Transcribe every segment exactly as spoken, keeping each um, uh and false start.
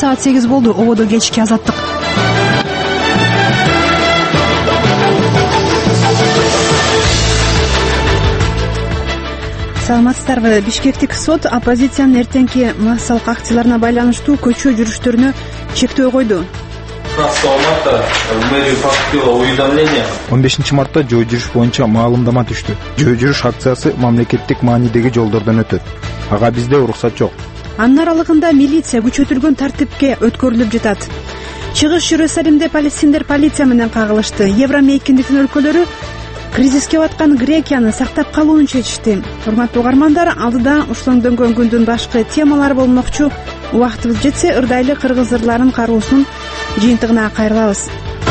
саат сегиз болду. Ободо кечки азаттык. Саламатсыздарбы? Бишкектик сот оппозициянын эртеңки массалык акцияларына байланыштуу көчө жүрүштөрүнө чектөө койду. он бешинчи мартта жөө жүрүш боюнча маалымдама түштү. Жөө жүрүш акциясы мамлекеттик маанидеги жолдордон өтөт. Ага бизде уруксат жок. Анын аралыгында милиция күчөтүлгөн тартипке өткөрүлүп жатат. Чыгыш Иерусалимде палестиндер полиция менен кагылышты. Евро мейкиндиктин өлкөлөрү кризиске баткан Грекияны сактап калууну чечишти. Урматтуу угармандар, алдыда ушундөнгөн күндүн башкы темалары болмокчу. Убактыбыз жетсе, ырдайлы кыргыз ырларын кароосунун жыйынтыгына кайрылабыз.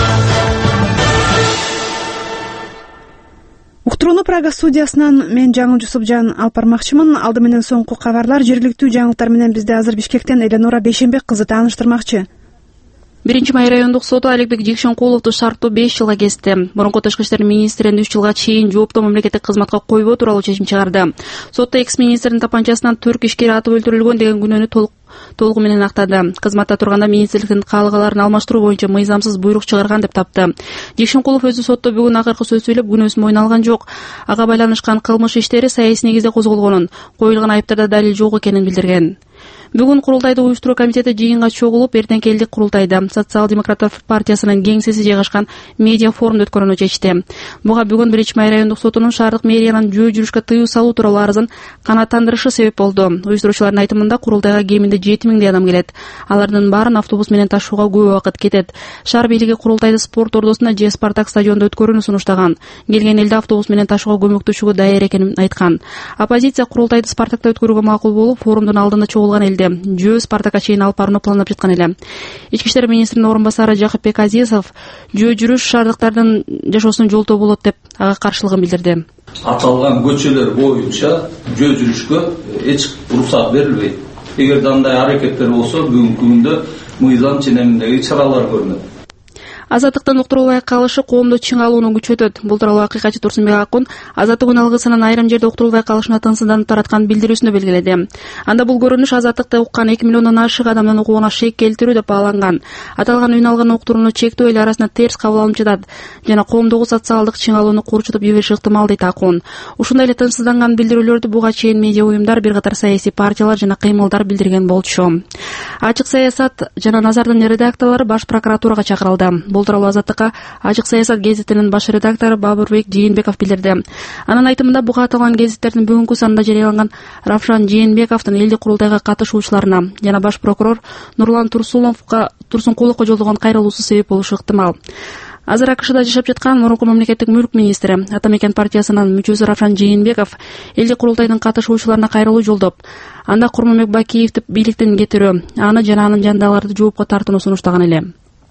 Уктурууну Прага студиясынан мен Жаңыл Жусупжан алып бармакчымын. Алды менен соңку кабарлар, жергиликтүү жаңылыктар менен бизде азыр Бишкектен Эленора Бейшенбек кызы тааныштырмакчы. Биринчи май райондук соту Аликбек Жекшенкуловду шарттуу беш жылга кести. Мурунку тышкы иштер министрин үч жылга чейин жооптуу мамлекеттик кызматка койбоо тууралуу чечим чыгарды. Сотто экс-министрдин тапанчасынан төрт ишкер атып өлтүрүлгөн деген күнөөнү толук толугу менен актады. Кызматта турганда министрликтин каалыгаларын алмаштыруу боюнча мыйзамсыз буйрук чыгарган деп тапты. Жекшенкулов өзү сотто бүгүн акыркы сөз сүйлөп, күнөөсүн мойнуна алган жок. Ага байланышкан кылмыш иштери саясий негизде козголгонун, коюлган айыптарда далил жок экенин билдирген. Бүгүн курултайды уюштуруу комитети жыйынга чогулуп, эртеңки элдик курултайда Социал-демократтар партиясынын кеңсеси жайгашкан медиа форумду өткөрүүнү чечти. Буга бүгүн биринчи май райондук сотунун шаардык мэриянын жөө жүрүшкө тыюу салуу тууралуу арызын канааттандырышы себеп болду. Уюштуруучулардын айтымында курултайга кеминде жети миңдей адам келет. Алардын баарын автобус менен ташууга көп убакыт кетет. Шаар бийлиги курултайды спорт ордосунда же Спартак стадионунда өткөрүүнү сунуштаган. Келген элди автобус менен ташууга көмөктөшүүгө даяр экенин айткан. Оппозиция курултайды Спартакта өткөрүүгө макул болуп, форумдун алдында чогулган элди жөө Спартакка чейин алып барууну пландап жаткан эле. Ички иштер министринин орун басары Жакыпбек Азизов жөө жүрүш шаардыктардын жашоосуна жолтоо болот деп ага каршылыгын билдирди. Аталган көчөлөр боюнча жөө жүрүшкө эч уруксат берилбейт. Эгерде андай аракеттер болсо, бүгүнкү күндө мыйзам ченеминдеги чаралар көрүнөт. Азаттыктан уктурулбай калышы коомду чың алууну күчөтөт. Бул тууралуу акыйкатчы Турсунбек Акун Азаттык күн алгысынын айрым жерде уктурулбай калышына тынсызданып тараткан билдирүүсүндө белгиледи. Анда бул көрүнүш азаттыкты уккан эки миллиондон ашык адамдын укугуна шек келтирүү деп бааланган. Аталган үн алган уктурууну чектөө эл арасында терс кабыл алынып жатат жана коомдогу социалдык чың алууну курчутуп жибериш ыктымал дейт Акун. Ушундай эле тынсызданган билдирүүлөрдү буга чейин медиа уюмдар, бир катар саясий партиялар жана кыймылдар билдирген болчу. Ачык саясат жана Назардын редакторлору баш прокуратурага чакырылды. Бул тууралуу Азаттыкка Ачык саясат гезитинин баш редактору Бабурбек Жээнбеков билдирди. Анын айтымында буга аталган гезиттердин бүгүнкү санында жарыяланган Равшан Жээнбековдун элдик курултайга катышуучуларына жана баш прокурор Нурлан Турсуновго Турсункуловго жолдогон кайрылуусу себеп болушу ыктымал. Азыр АКШда жашап жаткан мурунку мамлекеттик мүлк министри, Атамекен партиясынын мүчөсү Равшан Жээнбеков элдик курултайдын катышуучуларына кайрылуу жолдоп, анда Курманбек Бакиевди бийликтен кетирүү, аны жана анын жандагыларды жоопко тартууну сунуштаган эле.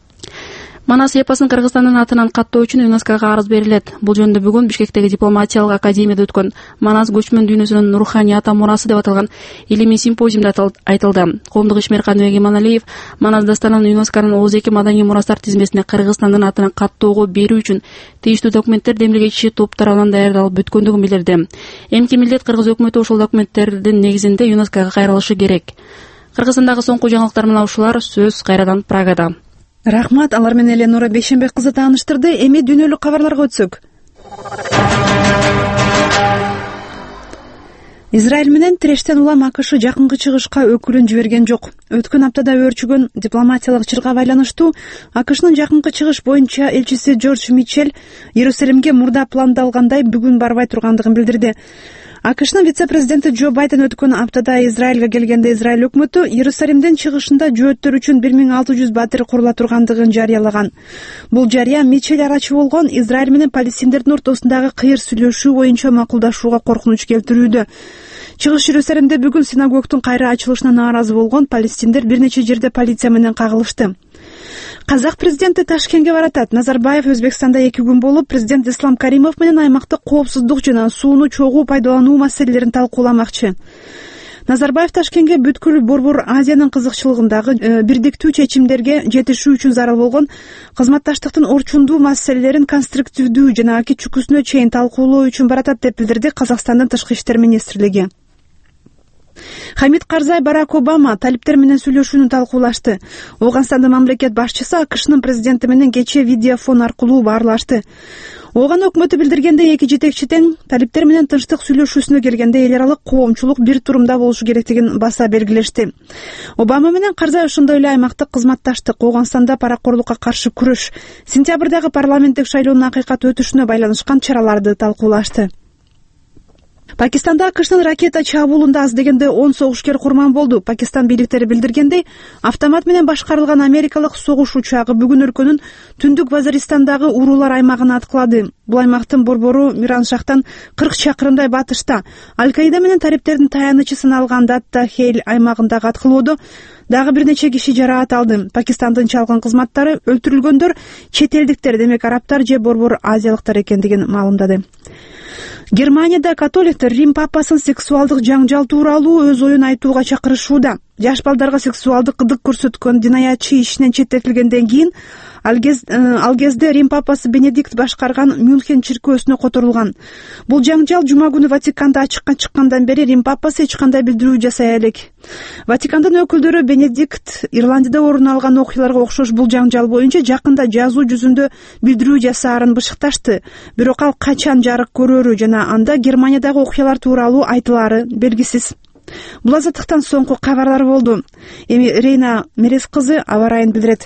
Манас эпосун Кыргызстандын атынан каттоо үчүн ЮНЕСКОго арыз берилет. Бул жөнүндө бүгүн Бишкектеги дипломатиялык академияда өткөн Манас көчмөн дүйнөсүнүн руханий ата мурасы деп аталган илимий симпозиумда айтылды. Коомдук ишмер Каныбек Иманалиев Манас дастанын ЮНЕСКонун отуз эки маданий мурастар тизмесине Кыргызстандын атынан каттоого берүү үчүн тийиштүү документтер демилгечи топ тарабынан даярдалып бүткөндүгүн билдирди. Эмки милдет Кыргыз өкмөтү ошол документтердин негизинде ЮНЕСКого кайрылышы керек. Кыргызстандагы соңку жаңылыктар менен ушулар. Сөз кайрадан Прагада. Рахмат, алар менен Эленора Бейшенбек кызы тааныштырды. Эми дүйнөлүк кабарларга өтсөк. Израиль менен тирештен улам АКШ жакынкы чыгышка өкүлүн жиберген жок. Өткөн аптада өрчүгөн дипломатиялык чырга байланыштуу АКШнын жакынкы чыгыш боюнча элчиси Джордж Митчелл Иерусалимге мурда пландалгандай бүгүн барбай тургандыгын билдирди. АКШнын вице-президенти Джо Байден өткөн аптада Израилге келгенде Израиль өкмөтү Иерусалимдин чыгышында жөөттөр үчүн бир миң алты жүз батир курула тургандыгын жарыялаган. Бул жарыя Митчелл арачы болгон Израиль менен палестиндердин ортосундагы кыйыр сүйлөшүү боюнча макулдашууга коркунуч келтирүүдө. Чыгыш Иерусалимде бүгүн синагогдун кайра ачылышына нааразы болгон палестиндер бир нече жерде полиция менен кагылышты. Казак президенти Ташкентке баратат. Назарбаев Өзбекстанда эки күн болуп, президент Ислам Каримов менен аймактык коопсуздук жана сууну чогуу пайдалануу маселелерин талкууламакчы. Назарбаев Ташкентке бүткүл Борбор Азиянын кызыкчылыгындагы бирдиктүү чечимдерге жетишүү үчүн зарыл болгон кызматташтыктын орчундуу маселелерин конструктивдүү жана аки чүкүсүнө чейин талкуулоо үчүн баратат деп билдирди Казакстандын тышкы иштер министрлиги. Хамид Карзай Барак Обама талиптер менен сүйлөшүүнү талкуулашты. Ооганстандын мамлекет башчысы АКШнын президенти менен кечээ видеофон аркылуу баарлашты. Ооган өкмөтү билдиргендей, эки жетекчи тең талиптер менен тынчтык сүйлөшүүсүнө келгенде эл аралык коомчулук бир турумда болушу керектигин баса белгилешти. Обама менен Карзай ошондой эле аймактык кызматташтык, Ооганстанда паракорлукка каршы күрөш, сентябрдагы парламенттик шайлоонун акыйкат өтүшүнө байланышкан чараларды талкуулашты. Пакистанда АКШнын ракета чабуулунда аз дегенде он согушкер курман болду. Пакистан бийликтери билдиргендей, автомат менен башкарылган америкалык согуш учагы бүгүн өлкөнүн түндүк Вазиристандагы уруулар аймагын аткылады. Бул аймактын борбору Мираншахтан кырк чакырымдай батышта. Аль-Каида менен талиптердин таянычы саналган Датта Хейл аймагындагы аткылоодо дагы бир нече киши жараат алды. Пакистандын чалгын кызматтары өлтүрүлгөндөр чет элдиктер, демек арабтар же борбор азиялыктар экендигин маалымдады. Германияда католиктер Рим папасын сексуалдык жаңжал тууралуу өз оюн айтууга чакырышууда. Жаш балдарга сексуалдык кыдык көрсөткөн динаятчы ишинен четтетилгенден кийин ал кезде Рим папасы Бенедикт башкарган Мюнхен чиркөөсүнө которулган. Бул жаңжал жума күнү Ватиканда ачыкка чыккандан бери Рим папасы эч кандай билдирүү жасай элек. Ватикандын өкүлдөрү Бенедикт Ирландияда орун алган окуяларга окшош бул жаңжал боюнча жакында жазуу жүзүндө билдирүү жасаарын бышыкташты. Бирок ал качан жарык көрөрү жана анда Германиядагы окуялар тууралуу айтылаары белгисиз. Бул азаттыктан соңку кабарлар болду. Эми Рейна Мерес кызы аба ырайын билдирет.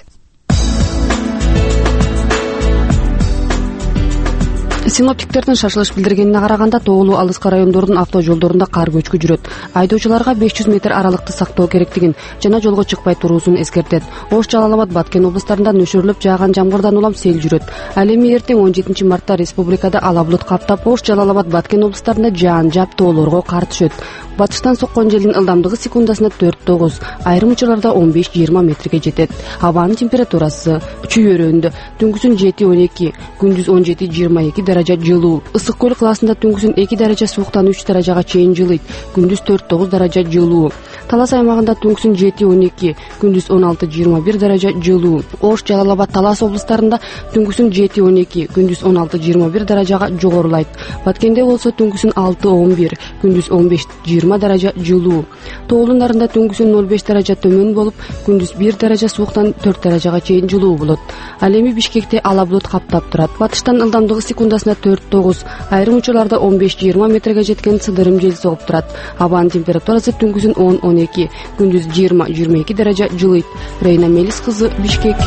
Синоптиктердин шашылыш билдиргенине караганда, тоолуу алыска райондордун автожолдорунда кар көчкү жүрөт. Айдоочуларга беш жүз метр аралыкты сактоо керектигин жана жолго чыкпай туруусун эскертет. Ош, Жалал-Абад, Баткен облустарында нөшөрлөп жааган жамгырдан улам сел жүрөт. Ал эми эртең он жетинчи мартта республикада ала булут каптап, Ош, Жалал-Абад, Баткен облустарында жаан жаап, тоолорго кар түшөт. Батыштан соккон желдин ылдамдыгы секундасына төрт тогуз, айрым учурларда он беш жыйырма метрге жетет. Абанын температурасы чүйөрөндө түнгүсүн жети он эки, күндүз он жети жыйырма эки даража жылуу. Ысык көл классында түнгүсүн эки даража сууктан үч даражага чейин жылыйт, күндүз төрт тогуз даража жылуу. Талас аймагында түнгүсүн жети он эки, күндүз он алты жыйырма бир даража жылуу. Ош, Жалал-Абад, Талас облустарында түнгүсүн жети он эки, күндүз он алты жыйырма бир даражага жогорулайт. Баткенде болсо түнгүсүн алты он бир, күндүз он беш жыйырма даража жылуу. Тоолун нарында түнгүсүн ноль беш даража төмөн болуп, күндүз бир даража сууктан төрт даражага чейин жылуу болот. Ал эми Бишкекте ала булут каптап турат. Батыштан ылдамдыгы секундасына төрт тогуз, айрым учурларда он беш жыйырма метрге жеткен сыдырым жел согуп турат. Абанын температурасы түнгүсүн он он эки, күндүз жыйырма жыйырма эки даража жылыйт. Рейна Мелис кызы, Бишкек.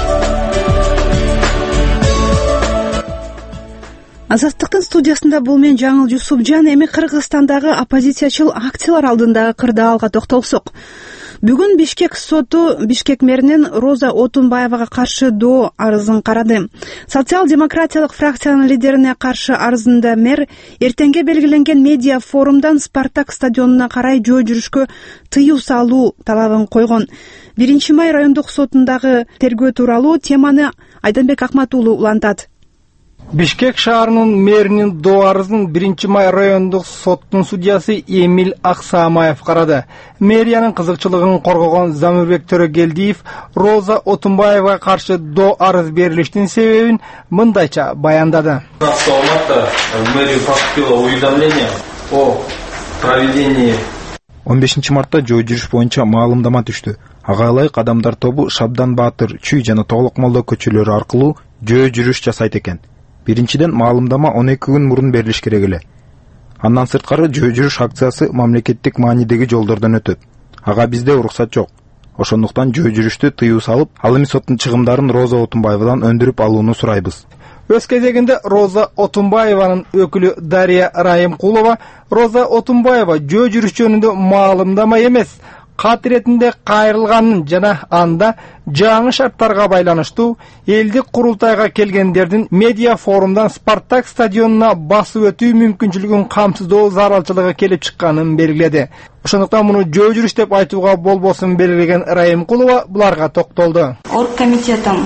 Азаттыктын студиясында бул мен Жаңыл Жусупжан. Эми Кыргызстандагы оппозициячыл акциялар алдындагы кырдаалга токтолсок. Бүгүн Бишкек соту Бишкек мэринин Роза Отунбаевага каршы доо арызын карады. Социал-демократиялык фракциянын лидерине каршы арызында мэр эртеңге белгиленген медиа форумдан Спартак стадионуна карай жөө жүрүшкө тыюу салуу талабын койгон. биринчи май райондук сотундагы тергөө тууралуу теманы Айданбек Акмат уулу улантат. Бишкек шаарынын мэринин доо арызын биринчи май райондук соттун судьясы Эмиль Аксамаев карады. Мэриянын кызыкчылыгын коргогон Замирбек Төрөгелдиев Роза Отунбаевага каршы доо арыз берилиштин себебин мындайча баяндады. пятнадцатого марта в мэрию поступило уведомление о проведении. он бешинчи мартта жөө жүрүш боюнча маалымдама түштү. Ага ылайык адамдар тобу Шабдан Баатыр, Чүй жана Тоголок Молдо көчөлөрү аркылуу жөө жүрүш жасайт экен. Биринчиден маалымдама он эки күн мурун берилиш керек эле. Андан сырткары жөө жүрүш акциясы мамлекеттик маанидеги жолдордон өтөт. Ага бизде уруксат жок. Ошондуктан жөө жүрүштү тыюу салып, ал эми соттун чыгымдарын Роза Отунбаевадан өндүрүп алууну сурайбыз. Өз кезегинде Роза Отунбаеванын өкүлү Дария Райымкулова Роза Отунбаева жөө жүрүш жөнүндө маалымдама эмес, кат иретинде кайрылганын жана анда жаңы шарттарга байланыштуу элдик курултайга келгендердин медиа форумдан Спартак стадионуна басып өтүү мүмкүнчүлүгүн камсыздоо зарылчылыгы келип чыкканын белгиледи. Ошондуктан муну жөө жүрүш деп айтууга болбосун белгилеген Райымкулова буларга токтолду. Оргкомитетом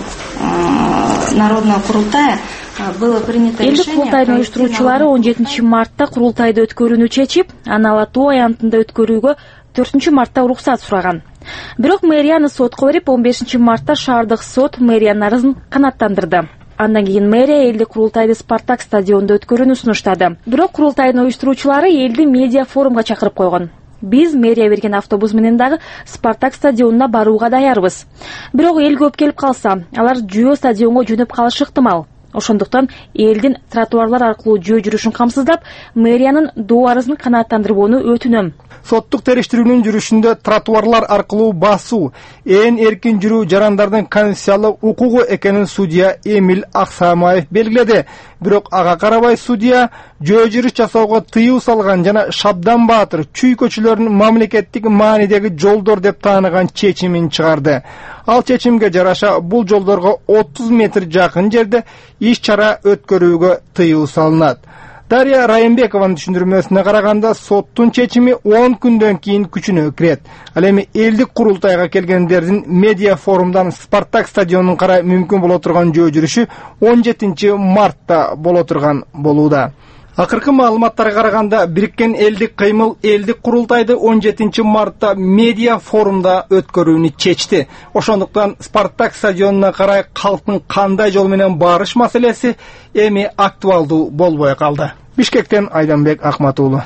Народного курултая было принято решение. Элдик курултайдын уюштуруучулары он жетинчи мартта курултайды өткөрүүнү чечип, аны ала тоо аянтында өткөрүүгө төртүнчү мартта уруксат сураган. Бирок мэрияны сотко берип, он бешинчи мартта шаардык сот мэриянын арызын канааттандырды. Андан кийин мэрия элдик курултайды Спартак стадионунда өткөрүүнү сунуштады. Бирок курултайдын уюштуруучулары элди медиа форумга чакырып койгон. биз мэрия берген автобус менен дагы Спартак стадионуна барууга даярбыз. Бирок эл көп келип калса, алар жөө стадионго жөнөп калышы ыктымал. Ошондуктан элдин тротуарлар аркылуу жөө жүрүшүн камсыздап, мэриянын доо арызын канааттандырбоону өтүнөм. Соттук териштирүүнүн жүрүшүндө тротуарлар аркылуу басуу ээн эркин жүрүү жарандардын конституциялык укугу экенин судья Эмиль Аксамаев белгиледи. Бирок ага карабай судья жөө жүрүш жасоого тыюу салган жана Шабдан Баатыр Чүй көчөлөрүн мамлекеттик маанидеги жолдор деп тааныган чечимин чыгарды. Ал чечимге жараша бул жолдорго отуз метр жакын жерде иш чара өткөрүүгө тыюу салынат. Дарья Райымбекованын түшүндүрмөсүнө караганда, соттун чечими он күндөн кийин күчүнө кирет. Ал эми элдик курултайга келгендердин медиа форумдан Спартак стадионунун карай мүмкүн боло турган жөө жүрүшү он жетинчи мартта боло турган болууда. Акыркы маалыматтарга караганда, Бириккен элдик кыймыл элдик курултайды он жетинчи мартта медиа форумда өткөрүүнү чечти. Ошондуктан Спартак стадионуна карай калктын кандай жол менен барыш маселеси эми актуалдуу болбой калды. Бишкектен Айданбек Акматуулу.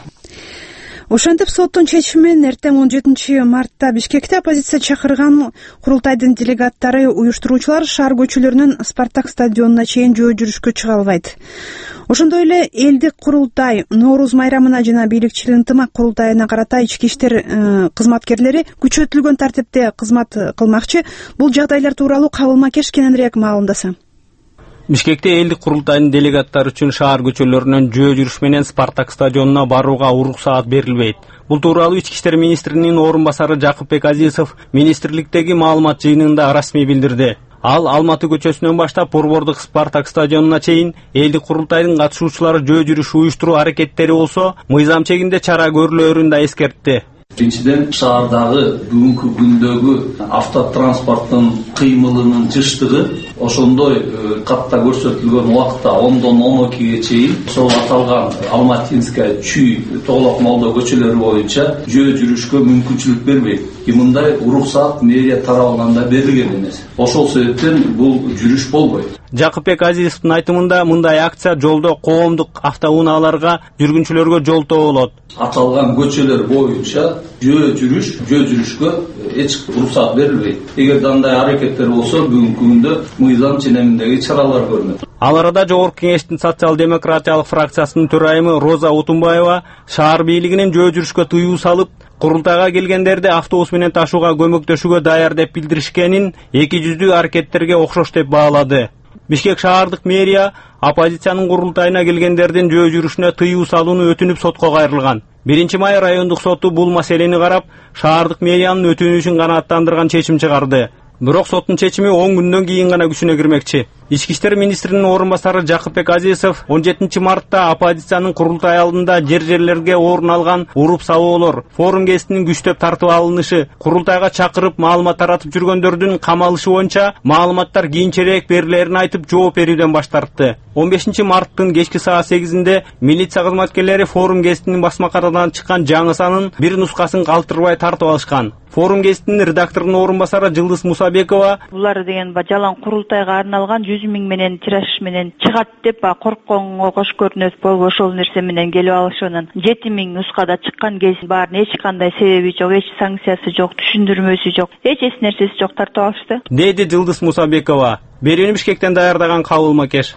Ошентип соттун чечими менен эртең он жетинчи мартта Бишкекте оппозиция чакырган курултайдын делегаттары уюштуруучулар шаар көчөлөрүнүн Спартак стадионуна чейин жөө жүрүшкө чыга албайт. Ошондой эле элдик курултай Нооруз майрамына жана бийликчил ынтымак курултайына карата ички иштер кызматкерлери күчөтүлгөн тартипте кызмат кылмакчы. Бул жагдайлар тууралуу Кабыл Макеш кененирээк маалымдаса. Бишкекте элдик курултайдын делегаттары үчүн шаар көчөлөрүнөн жөө жүрүш менен Спартак стадионуна барууга уруксаат берилбейт. Бул тууралуу Ички иштер министринин орун басары Жакыпбек Азизов министрликтеги маалымат жыйынында расмий билдирди. Ал Алматы көчөсүнөн баштап Борбордук Спартак стадионуна чейин элдик курултайдын катышуучулары жөө жүрүш уюштуруу аракеттери болсо, мыйзам чегинде чара көрүлөрүн да эскертти. Биринчиден, шаардагы бүгүнкү күндөгү автотранспорттун кыймылынын жыштыгы ошондой катта көрсөтүлгөн убакта ондон он экиге чейин ошол аталган Алматинская, Чүй, Тоголок Молдо көчөлөрү боюнча жөө жүрүшкө мүмкүнчүлүк бербейт. И мындай уруксаат мэрия тарабынан да берилген эмес. Ошол себептен бул жүрүш болбойт. Жакыпбек Азизовдун айтымында мындай акция жолдо коомдук автоунааларга жүргүнчүлөргө жолтоо болот. Аталган көчөлөр боюнча жөө жүрүш, жөө жүрүшкө эч уруксаат берилбейт. Эгер андай аракеттер болсо, бүгүнкү күндө мыйзам ченеминдеги чаралар көрүнөт. Ал арада Жогорку Кеңештин социал-демократиялык фракциясынын төрайымы Роза Утунбаева шаар бийлигинин жөө жүрүшкө тыюу салып, курултайга келгендерди автобус менен ташууга көмөктөшүүгө даяр деп билдиришкенин эки жүздүү аракеттерге окшош деп баалады. Бишкек шаардык мэрия оппозициянын курултайына келгендердин жөө жүрүшүнө тыюу салууну өтүнүп сотко кайрылган. биринчи май райондук соту бул маселени карап, шаардык мэриянын өтүнүшүн канааттандырган чечим чыгарды. Бирок соттун чечими он күндөн кийин гана күчүнө кирмекчи. Ички иштер министринин орун басары Жакыпбек Азизов он жетинчи мартта оппозициянын курултай алдында жер-жерлерге орун алган уруп сабоолор, форум кезинин күчтөп тартып алынышы, курултайга чакырып маалымат таратып жүргөндөрдүн камалышы боюнча маалыматтар кийинчерээк берилерин айтып жооп берүүдөн баш тартты. он бешинчи марттын кечки саат сегизинде милиция кызматкерлери форум гезитинин басма катарынан чыккан жаңы санын бир нускасын калтырбай тартып алышкан. Форум гезитинин редакторунун орун басары Жылдыз Мусабекова: булар деген жалаң курултайга арналган жүз миң менен тираж менен чыгат деп коркконго кош көрүнөт болбу, ошол нерсе менен келип алышынын жети миң нускада чыккан кез баарын эч кандай себеби жок, эч санкциясы жок, түшүндүрмөсү жок, эч эч нерсеси жок тартып алышты, деди Жылдыз Мусабекова. Берүүнү Бишкектен даярдаган Кабыл Макеш.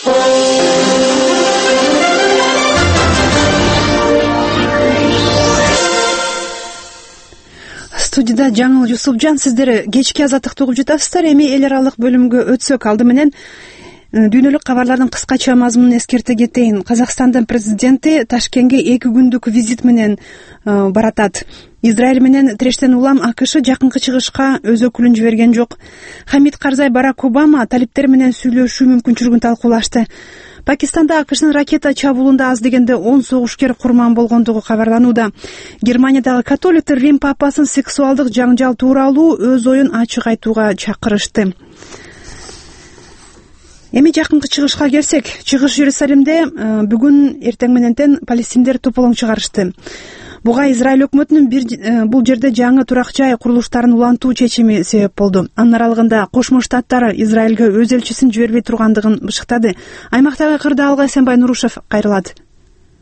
Студияда Жаңыл Юсупжан, сиздер кечки азаттыкты угуп жатасыздар. Эми эл аралык бөлүмгө өтсөк, алды менен дүйнөлүк кабарлардын кыскача мазмунун эскерте кетейин. Казакстандын президенти Ташкентке эки күндүк визит менен баратат. Израиль менен тирештен улам АКШ жакынкы чыгышка өз өкүлүн жиберген жок. Хамид Карзай Барак Обама талиптер менен сүйлөшүү мүмкүнчүлүгүн талкуулашты. Пакистанда АКШнын ракета чабуулунда аз дегенде он согушкер курман болгондугу кабарланууда. Германиядагы католиктер Рим папасын сексуалдык жаңжал тууралуу өз оюн ачык айтууга чакырышты. Эми жакынкы чыгышка келсек, чыгыш Иерусалимде бүгүн эртең мененден палестиндер тополоң чыгарышты. Буга Израиль өкмөтүнүн бул жерде жаңы турак жай курулуштарын улантуу чечими себеп болду. Анын аралыгында Кошмо Штаттар Израилге өз элчисин жибербей тургандыгын бышыктады. Аймактагы кырда Алгай Сенбай Нурушев кайрылат.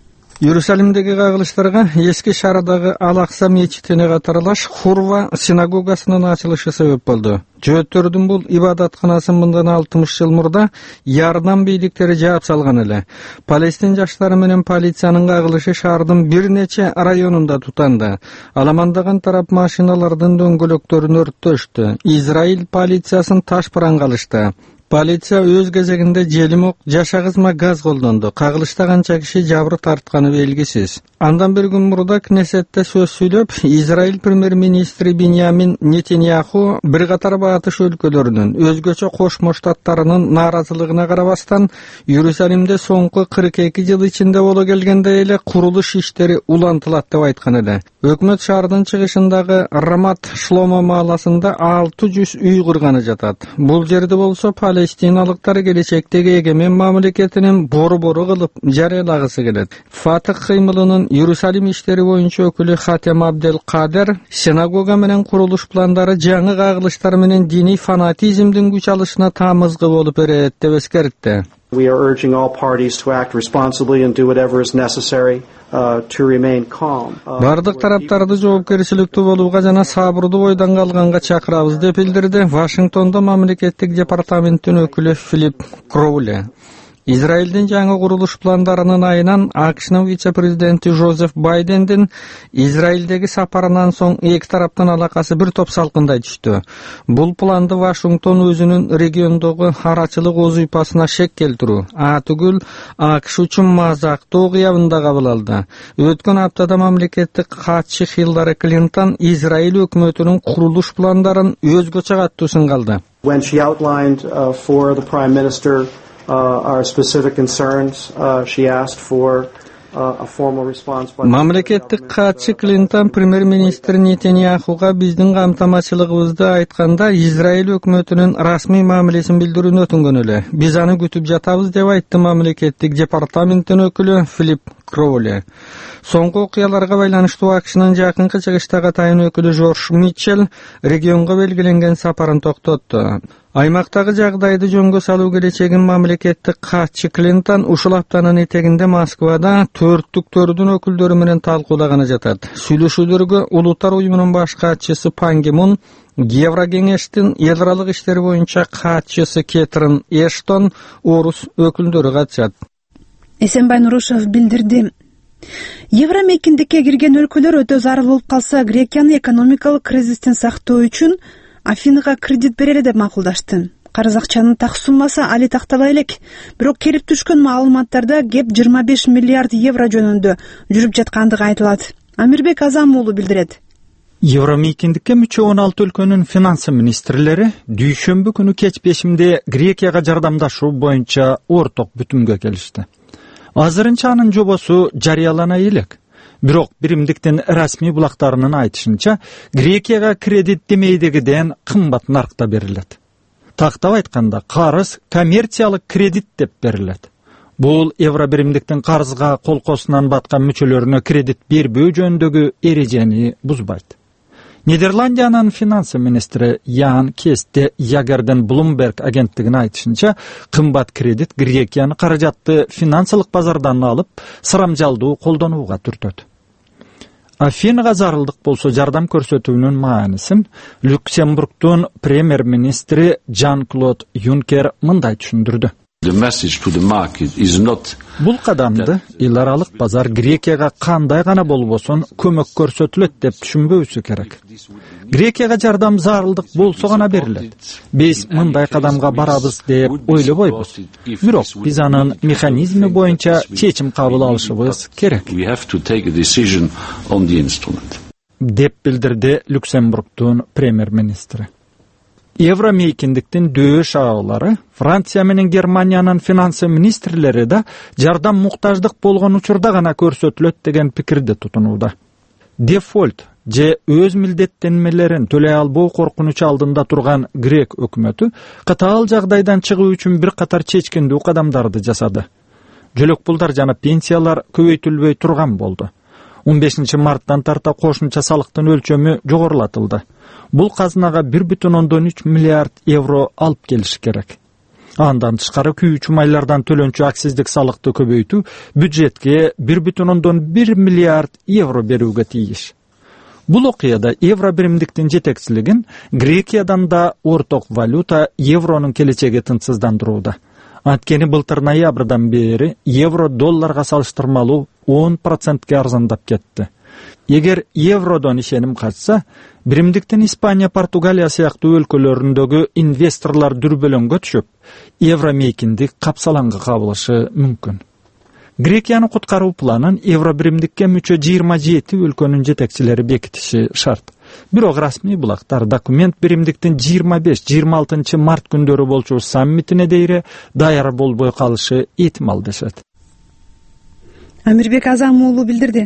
Иерусалимдеги кагылыштарга эски шаардагы Ал-Акса мечитине катарлаш Хурва синагогасынын ачылышы себеп болду. Жөөттөрдүн бул ибадатканасын мындан алтымыш жыл мурда Ярдан бийликтери жаап салган эле. Палестин жаштары менен полициянын кагылышы шаардын бир нече районунда тутанды. Аламандаган тарап машиналардын дөңгөлөктөрүн өрттөштү. Израиль полициясын таш параңгалышты. Полиция өз кезегинде желим ок, жашагызма газ колдонду. Кагылышта канча киши жабыр тартканы белгисиз. Андан бир күн мурда Кнессетте сөз сүйлөп, Израиль премьер-министри Биньямин Нетаньяху бир катар батыш өлкөлөрүнүн, өзгөчө Кошмо Штаттарынын нааразылыгына карабастан, Иерусалимде соңку кырк эки жыл ичинде боло келгенде эле курулуш иштери улантылат деп айткан эле. Өкмөт шаардын чыгышындагы Рамат Шломо мааласында алты жүз үй курганы жатат. Бул жерде болсо палестиналыктар келечектеги эгемен мамлекетинин бору-бору кылып жарыялагысы келет. Фатых кыймылынын Иерусалим иштери боюнча өкүлү Хатем Абдел Кадер синагога менен курулуш пландары жаңы кагылыштар менен диний фанатизмдин күч алышына таамызгы болуп берет деп эскертти. We are urging all parties to act responsibly and do whatever is necessary uh, to remain calm. Бардык тараптарды жоопкерчиликтүү болууга жана сабырдуу бойдон калганга чакырабыз деп билдирди Вашингтондо мамлекеттик департаменттин өкүлү Филипп Кроуле. Израилдин жаңы курулуш пландарынын айынан АКШнын вице-президенти Жозеф Байдендин Израилдеги сапарынан соң эки тараптын алакасы бир топ салкындай түштү. Бул планды Вашингтон өзүнүн региондогу арачылык оз уйпасына шек келтирүү, атүгүл АКШ үчүн мазактуу кыябында кабыл алды. Өткөн аптада мамлекеттик катчы Хиллари Клинтон Израиль өкмөтүнүн курулуш пландарын өзгөчө каттуу сынгалды. When she outlined uh, for the Prime Minister Uh, our specific concerns, uh, she asked for uh, a formal response by Мамлекеттик катчы Клинтон премьер-министр Нетаньяхуга биздин камтамачылыгыбызды айтканда Израиль өкмөтүнүн расмий мамилесин билдирүүнү өтүнгөн эле. Биз аны күтүп жатабыз деп айтты мамлекеттик департаменттин өкүлү Филипп Кроуле. Соңку окуяларга байланыштуу АКШнын жакынкы чыгыштагы тайын өкүлү Жорж Митчелл регионго белгиленген сапарын токтотту. Аймактагы жагдайды жөнгө салуу келечегин мамлекеттик катчы Клинтон ушул аптанын этегинде Москвада төрттүктөрдүн өкүлдөрү менен талкуулаганы жатат. Сүйлөшүүлөргө Улуттар уюмунун баш катчысы Пан Ги Мун, Еврокеңештин эл аралык иштери боюнча катчысы Кетрин Эштон, орус өкүлдөрү катышат. Эсенбай Нурушев билдирди. Евромейкиндикке кирген өлкөлөр өтө зарыл болуп калса, Грекияны экономикалык кризистен сактоо үчүн Афинага кредит берели деп макулдашты. Карыз акчанын так суммасы али тактала элек. Бирок келип түшкөн маалыматтарда кеп жыйырма беш миллиард евро жөнүндө жүрүп жаткандыгы айтылат. Амирбек Азам уулу билдирет. Евромейкиндикке мүчө он алты өлкөнүн финансы министрлери дүйшөмбү күнү кеч бешимде Грекияга жардамдашуу боюнча орток бүтүмгө келишти. Азырынча анын жобосу жарыялана элек. Бирок биримдиктин расмий булактарынын айтышынча, Грекияга кредит демейдегиден кымбат наркта берилет. Тактап айтканда, карыз коммерциялык кредит деп берилет. Бул евро биримдиктин карызга колкосунан баткан мүчөлөрүнө кредит бербөө жөнүндөгү эрежени бузбайт. Нидерландиянын финансы министри Ян Кесте Ягерден Bloomberg агенттигине айтышынча, кымбат кредит Грекияны каражатты финансылык базардан алып, сырамжалдуу колдонууга түртөт. Афинага зарылдык болсо жардам көрсөтүүнүн маанисин Люксембургдун премьер-министри Жан-Клод Юнкер мындай түшүндүрдү. Бул кадамды эл аралык базар Грекияга кандай гана болбосун көмөк көрсөтүлөт деп түшүнбөбүзү керек. Грекияга жардам зарылдык болсо гана берилет. Биз мындай кадамга барабыз деп ойлобойбуз. Бирок биз анын механизми боюнча чечим кабыл алышыбыз керек. Деп билдирди Люксембургдун премьер-министри. Евромейкиндиктин дөө шаалары Франция менен Германиянын финансы министрлери да жардам муктаждык болгон учурда гана көрсөтүлөт деген пикирди тутунууда. Дефолт же өз милдеттенмелерин төлөй албоо коркунучу алдында турган грек өкмөтү катаал жагдайдан чыгуу үчүн бир катар чечкиндүү кадамдарды жасады. Жөлөк пулдар жана пенсиялар көбөйтүлбөй турган болду. он бешинчи марттан тарта кошумча салыктын өлчөмү жогорулатылды. Бул казынага бир бүтүн ондон үч миллиард евро алып келиш керек. Андан тышкары күйүүчү майлардан төлөнчү акциздик салыкты көбөйтүү бюджетке бир бүтүн ондон бир миллиард евро берүүгө тийиш. Бул окуяда евро биримдиктин жетекчилигин Грекиядан да орток валюта евронун келечеги тынчсыздандырууда. Анткени былтыр ноябрдан бери евро долларга салыштырмалуу он процентке арзандап кетти. Эгер евродон ишеним качса, биримдиктин Испания, Португалия сыяктуу өлкөлөрүндөгү инвесторлор дүрбөлөңгө түшүп, евро мейкиндик капсалаңга кабылышы мүмкүн. Грекиянын куткаруу планын евро биримдикке мүчө жыйырма жети өлкөнүн жетекчилери бекитиши шарт. Бирок расмий булактар документ биримдиктин жыйырма беш жыйырма алтынчы март күндөрү болчу саммитине дейре даяр болбой калышы этимал дешет. Амирбек Азам уулу билдирди.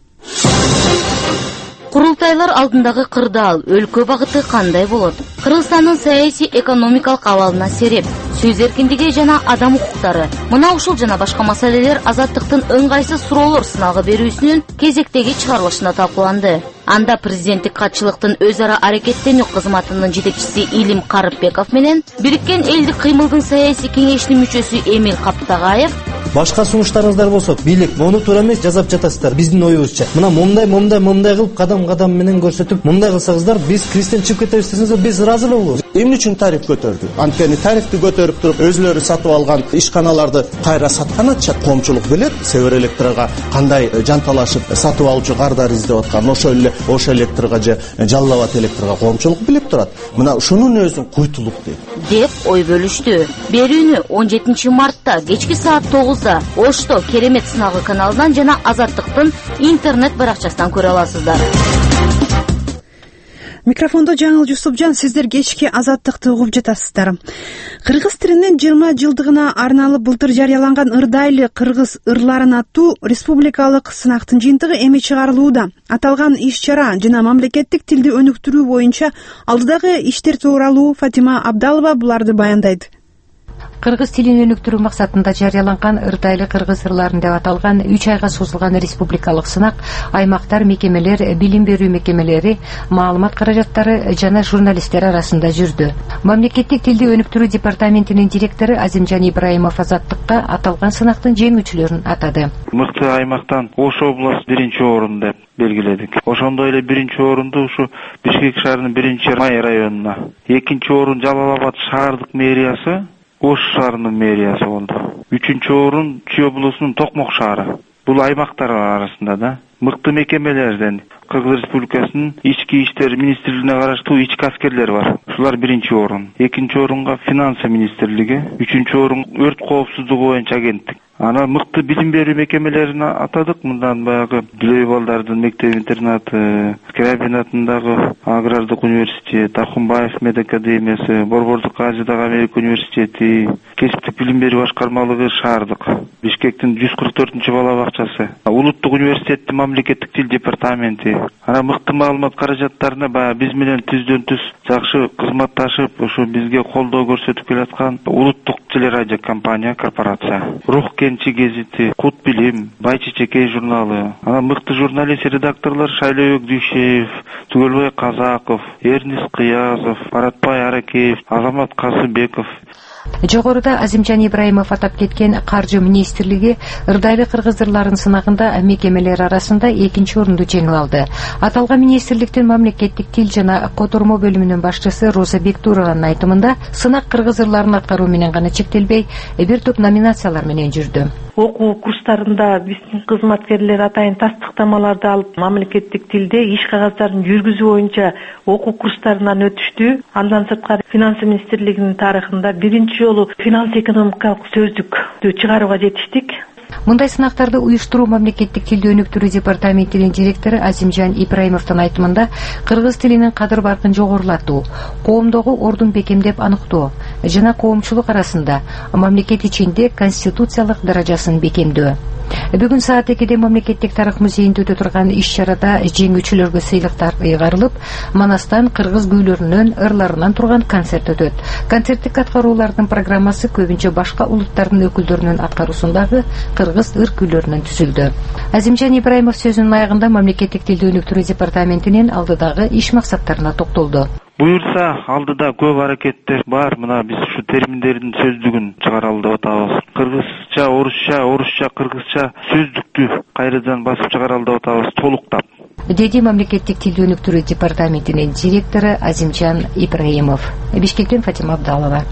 Курултайлар алдындагы кырдаал өлкө багыты кандай болот? Кыргызстандын саясий экономикалык абалына сереп, сөз эркиндиги жана адам укуктары, мына ушул жана башка маселелер азаттыктын ыңгайсыз суроолор сынагы берүүсүнүн кезектеги чыгарылышында талкууланды. Анда президенттик катчылыктын өз ара аракеттенүү кызматынын жетекчиси Илим Карыпбеков менен Бириккен элдик кыймылдын саясий кеңешинин мүчөсү Эмил Каптагаев башка сунуштарыңыздар болсо, бийлик мону туура эмес жазап жатасыздар биздин оюбузча. Мына момдай момдай момдай кылып кадам кадам менен көрсөтүп, момдай кылсаңыздар биз кристен чыгып кетебиз десеңиз, биз ыраазыбыз. Эмне үчүн тариф көтөрдү? Анткени тарифти көтөрүп туруп, өзүлөрү сатып алган ишканаларды кайра саткан атышат. Коомчулук билет, Север Электрга кандай жанталашып сатып алуучу кардар издеп аткан, ошо эле Ош Электрга же Жалал-Абад Электрга коомчулук билип турат. Мына ушунун өзүн куйтулук дейт. Деп ой бөлүштү. Берүүнү он жетинчи мартта кечки саат тогузда Ошто Керемет сынагы каналынан жана Азаттыктын интернет баракчасынан көрө аласыздар. Микрофондо Жаңыл Жусупжан, сиздер кечки Азаттыкты угуп жатасыздар. Кыргыз тилинин жыйырма жылдыгына арналып былтыр жарыяланган Ырдайлы кыргыз ырларын аттуу республикалык сынактын жыйынтыгы эми чыгарылууда. Аталган иш-чара жана мамлекеттик тилди өнүктүрүү боюнча алдыдагы иштер тууралуу Фатима Абдалова буларды баяндайт. Кыргыз тилин өнүктүрүү максатында жарыяланган Ырдайлы кыргыз ырларын деп аталган үч айга созулган республикалык сынак аймактар, мекемелер, билим берүү мекемелери, маалымат каражаттары жана журналисттер арасында жүрдү. Мамлекеттик тилди өнүктүрүү департаментинин директору Азимжан Ибраимов Азаттыкка аталган сынактын жеңүүчүлөрүн атады. Мыкты аймактан Ош областы биринчи орун деп белгиледик. Ошондой эле биринчи орунду ушу Бишкек шаарынын биринчи Май районуна, экинчи орун Жалал-Абад шаардык мэриясы, Ош шаарынын мэриясы болду. Үчүнчү орун Чүй облусунун Токмок шаары. Бул аймактар арасында да мыкты мекемелерден Кыргыз Республикасынын ички иштер министрлигине караштуу ички аскерлер бар. Ушулар биринчи орун. Экинчи орунга финансы министрлиги, үчүнчү орун өрт коопсуздугу боюнча агенттик. Ана мыкты билим берүү мекемелерин атадык. Мындан баягы Дүлөй балдардын мектеп интернаты, Скрябин атындагы агрардык университет, Акунбаев мед академиясы, Борбордук Азиядагы Америка университети, кесиптик билим берүү башкармалыгы шаардык, Бишкектин жүз кырк төртүнчү бала бакчасы, Улуттук университеттин мамлекеттик тил департаменти. Ана мыкты маалымат каражаттарына баягы биз менен түздөн түз жакшы кызматташып, ушу бизге колдоо көрсөтүп келаткан Улуттук телерадио компания корпорация. Рух Кенчи гезити, Кут билим, Байчечекей журналы. Ана мыкты журналист редакторлор Шайлообек Дүйшеев, Түгөлбай Казаков, Эрнис Кыязов, Маратбай Аракеев, Азамат Касымбеков. Жогоруда Азимжан Ибраимов атап кеткен Каржы министрлиги Ырдайлы кыргыз ырларын сынагында мекемелер арасында экинчи орунду жеңип алды. Аталган министрликтин мамлекеттик тил жана котормо бөлүмүнүн башчысы Роза Бектурованын айтымында сынак кыргыз ырларын аткаруу менен гана чектелбей, бир топ номинациялар менен жүрдү. Окуу курстарында биздин кызматкерлер атайын тастыктамаларды алып, мамлекеттик тилде иш кагаздарын жүргүзүү боюнча окуу курстарынан өтүштү. Андан сырткары Финансы министрлигинин тарыхында биринчи жолу финанс экономикалык сөздүктү чыгарууга жетиштик. Мындай сынактарды уюштуруу мамлекеттик тилди өнүктүрүү департаментинин директору Азимжан Ибраимовдун айтымында кыргыз тилинин кадыр баркын жогорулатуу, коомдогу ордун бекемдеп аныктоо жана коомчулук арасында мамлекет ичинде конституциялык даражасын бекемдөө. Бүгүн саат экиде мамлекеттик тарых музейинде өтө турган иш-чарада жеңүүчүлөргө сыйлыктар ыйгарылып, Манастан кыргыз күүлөрүнөн, ырларынан турган концерт өтөт. Концерттик аткаруулардын программасы көбүнчө башка улуттардын өкүлдөрүнүн аткаруусундагы кыргыз ыр күүлөрүнөн түзүлдү. Азимжан Ибраимов сөзүнүн аягында мамлекеттик тилди өнүктүрүү департаментинин алдыдагы иш максаттарына токтолду. буюрса алдыда көп аракеттер бар. Мына биз ушу терминдердин сөздүгүн чыгаралы деп атабыз. Кыргызча, орусча, орусча, кыргызча сөздүктү кайрадан басып чыгаралы деп атабыз толуктап, деди мамлекеттик тил өнүктүрүү департаментинин директору Азимжан Ибраимов. Бишкектен Фатима Абдалова.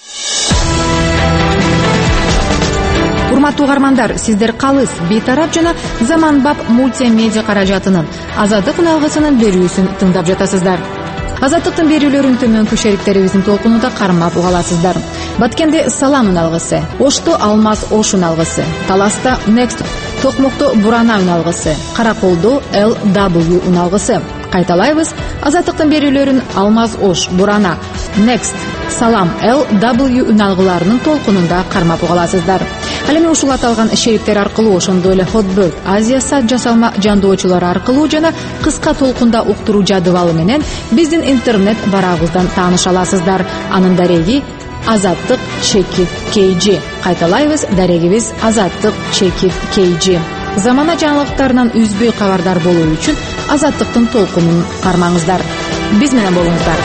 Урматтуу угармандар, сиздер Калыс, Бейтарап жана Заманбап мультимедиа каражатынын Азаттык үналгысынын берүүсүн тыңдап жатасыздар. Азаттыктын берүүлөрүн төмөнкү шериктерибиздин толкунунда кармап уга аласыздар. Баткенде Салам үналгысы, Ошто Алмаз Ош үналгысы, Таласта Next, Токмокто Бурана үналгысы, Караколдо Эл дабл ю үналгысы. Кайталайбыз, Азаттыктын берүүлөрүн Алмаз Ош, Бурана, Next, Салам Эл дабл ю үналгыларынын толкунунда кармап уга аласыздар. Ал эми ушул аталган шериктер аркылуу, ошондой эле Hotbird, Азия сайт жасалма жандоочулары аркылуу жана кыска толкунда уктуруу жадыбалы менен биздин интернет барагыбыздан тааныша аласыздар. Анын дареги Азаттык чекит кей джи. Кайталайбыз, дарегибиз Азаттык чекит кей джи. Замана жаңылыктарынан үзбөй кабардар болуу үчүн Азаттыктын толкунун кармаңыздар. Биз менен болуңуздар.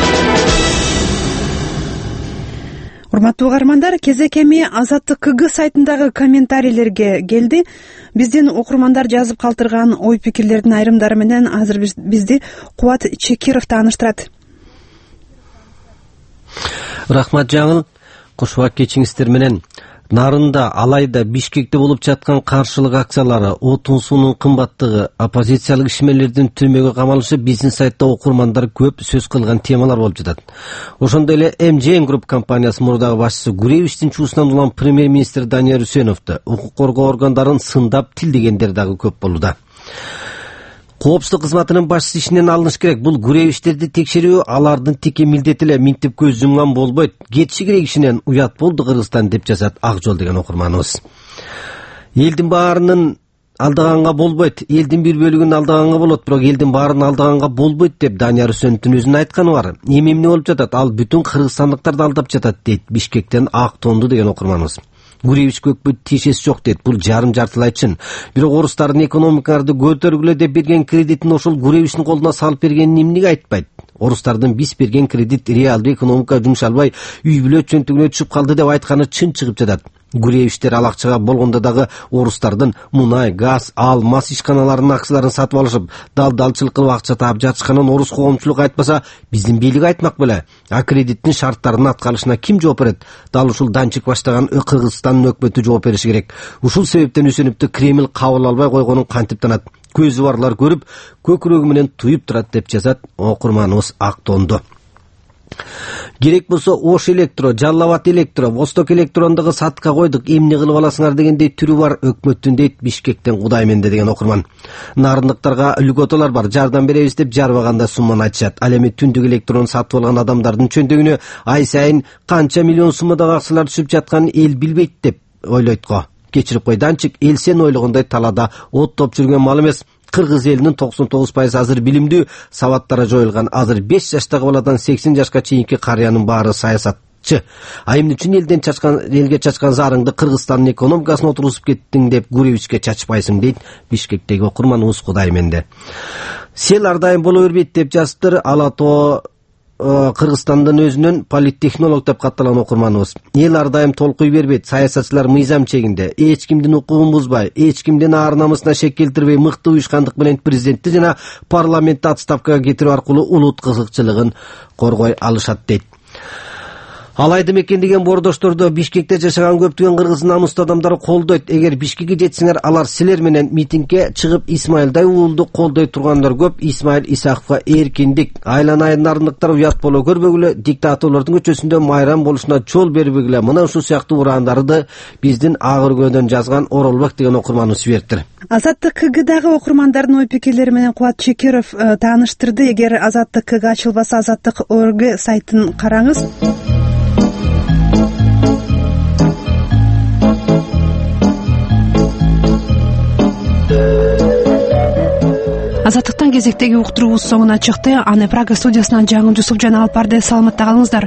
Урматтуу угармандар, кезек эми Азаттык КГ сайтындагы комментарийлерге келди. Биздин окурмандар жазып калтырган ой пикирлердин айрымдары менен азыр бизди Кубат Чекиров тааныштырат. Рахмат жаңыл, кошубак кечиңиздер менен. Нарында, алайда Бишкекте болуп жаткан каршылык акциялары, отун суунун кымбаттыгы, оппозициялык ишмерлердин түрмөгө камалышы биздин сайтта окурмандар көп сөз кылган темалар болуп жатат. Ошондой эле эм джи эм Group компаниясынын мурдагы башчысы Гуревичтин чуусунан улам премьер-министр Данияр Үсеновду укук коргоо органдарын сындап тилдегендер дагы көп болууда. Коопсуздук кызматынын башчысы ишинен алыныш керек. Бул Гуревичтерди текшерүү алардын тике милдети эле, минтип көз жумган болбойт. Кетиши керек ишинен, уят болду Кыргызстан деп жазат Ак жол деген окурманыбыз. Элдин баарынын алдаганга болбойт, элдин бир бөлүгүн алдаганга болот, бирок элдин баарын алдаганга болбойт деп Данияр Үсеновдун өзүнүн айтканы бар. Эми эмне болуп жатат? Ал бүтүн кыргызстандыктарды алдап жатат дейт Бишкектен Ак тонду деген окурманыбыз. Гуревич көкпөт тиешеси жок дейт. Бул жарым жартылай чын. Бирок орустардын экономикаларды көтөргүлө деп берген кредитин ошол Гуревичтин колуна салып бергенин эмнеге айтпайт? Орустардын биз берген кредит реалдуу экономика жумшалбай, үй бүлө чөнтүгүнө түшүп калды деп айтканы чын чыгып жатат. Гуревичтер ал акчага болгондо дагы орустардын мунай, газ, алмаз ишканаларынын акцияларын сатып алышып, дал-далчылык кылып акча таап жатышканын орус коомчулугу айтпаса, биздин бийлик айтмак беле. А кредиттин шарттарынын аткарылышына ким жооп берет? Дал ушул Данчик баштаган Кыргызстандын өкмөтү жооп бериши керек. Ушул себептен Үсеновду Кремль кабыл албай койгонун кантип танат? Көзү барлар көрүп, көкүрөгү менен туюп турат деп жазат окурманыбыз Ак тонду. Керек болсо Ош электро, Жалал-Абад электро, Восток электрондогу сатка койдук, эмне кылып аласыңар дегендей түрү бар өкмөттүн дейт Бишкектен Кудайменде деген окурман. Нарындыктарга льготалар бар, жардам беребиз деп жарбаганда сумманы айтышат. Ал эми түндүк электрон сатып алган адамдардын чөнтөгүнө ай сайын канча миллион суммадагы акчалар түшүп жатканын эл билбейт деп ойлойт го. Кечирип кой Данчик, эл сен ойлогондой талаада оттоп жүргөн мал эмес. Кыргыз элинин токсон тогуз пайызы азыр билимдүү, сабаттары жоюлган. Азыр беш жаштагы баладан сексен жашка чейинки карыянын баары саясатчы. А эмне үчүн элден чачкан, элге чачкан зарыңды Кыргызстандын экономикасына отургузуп кеттиң деп Гуревичке чачпайсың дейт Бишкектеги окурманыбыз Кудайменде. Сел ар дайым боло бербейт деп жазыптыр Алато Кыргызстандын өзүнүн политтехнолог деп катталган окурманыбыз. Эл ар дайым толкуй бербейт, саясатчылар мыйзам чегинде, эч кимдин укугун бузбай, эч кимдин ар намысына шек келтирбей мыкты уюшкандык менен президентти жана парламентти отставкага кетирүү аркылуу улут кызыкчылыгын коргой алышат дейт. Алайды мекендеген бордошторду Бишкекте жашаган көптөгөн кыргыз намыстуу адамдары колдойт. Эгер Бишкекке жетсеңер, алар силер менен митингге чыгып Исмаилдай уулду колдой тургандар көп. Исмаил Исаковго эркиндик, айланайын нарындыктар уят боло көрбөгүлө, диктаторлордун көчөсүндө майрам болушуна жол бербегиле. Мына ушул сыяктуу ураандарды биздин ак өргөдөн жазган Оролбек деген окурманыбыз жибериптир. Азаттык КГдагы окурмандардын ой пикирлери менен Кубат Чекиров тааныштырды. Эгер Азаттык КГ ачылбаса, Азаттык орг сайтын караңыз. Азаттыктан кезектеги уктуруубуз соңуна чыкты. Аны Прага студиясынан Жаңыл Жусупжан алып барды. Саламатта калыңыздар.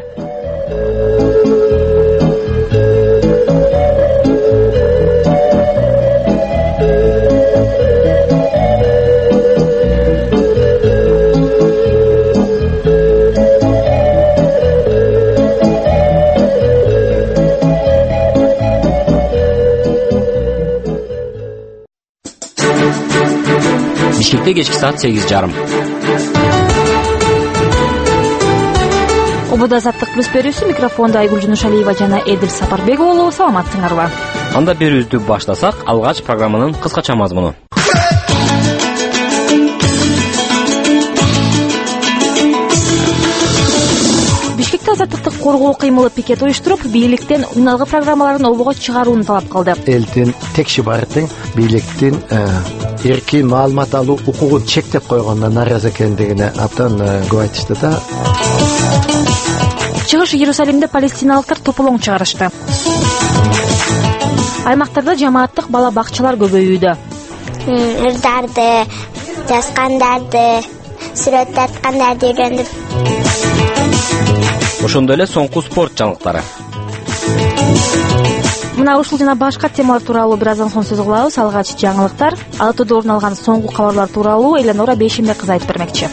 четвертекте кечки саат сегиз жарым. Обуда азаттык плюс берүүсү, микрофонда Айгүл Жунушалиева жана Эдил Сапарбек уулу. Саламатсыңарбы? Анда берүүбүздү баштасак, алгач программанын кыскача мазмуну. Бишкекте азаттыкты коргоо кыймылы пикет уюштуруп, бийликтен уйналгы программаларын обого чыгарууну талап кылды. Элдин текшибардын бийликтин эркин маалымат алуу укугун чектеп койгонуна нааразы экендигине абдан көп айтышты да. Чыгыш Иерусалимде палестиналыктар тополоң чыгарышты. Аймактарда жамааттык бала бакчалар көбөйүүдө. Ырдарды, жазгандарды, сүрөт тарткандарды үйрөндүм. Ошондой эле соңку спорт жаңылыктары. Мына ушул жана башка темалар тууралуу бир аздан соң сөз кылабыз. Алгач жаңылыктар, ала тоодо орун алган соңку кабарлар тууралуу Эленора Бейшембек кызы айтып бермекчи.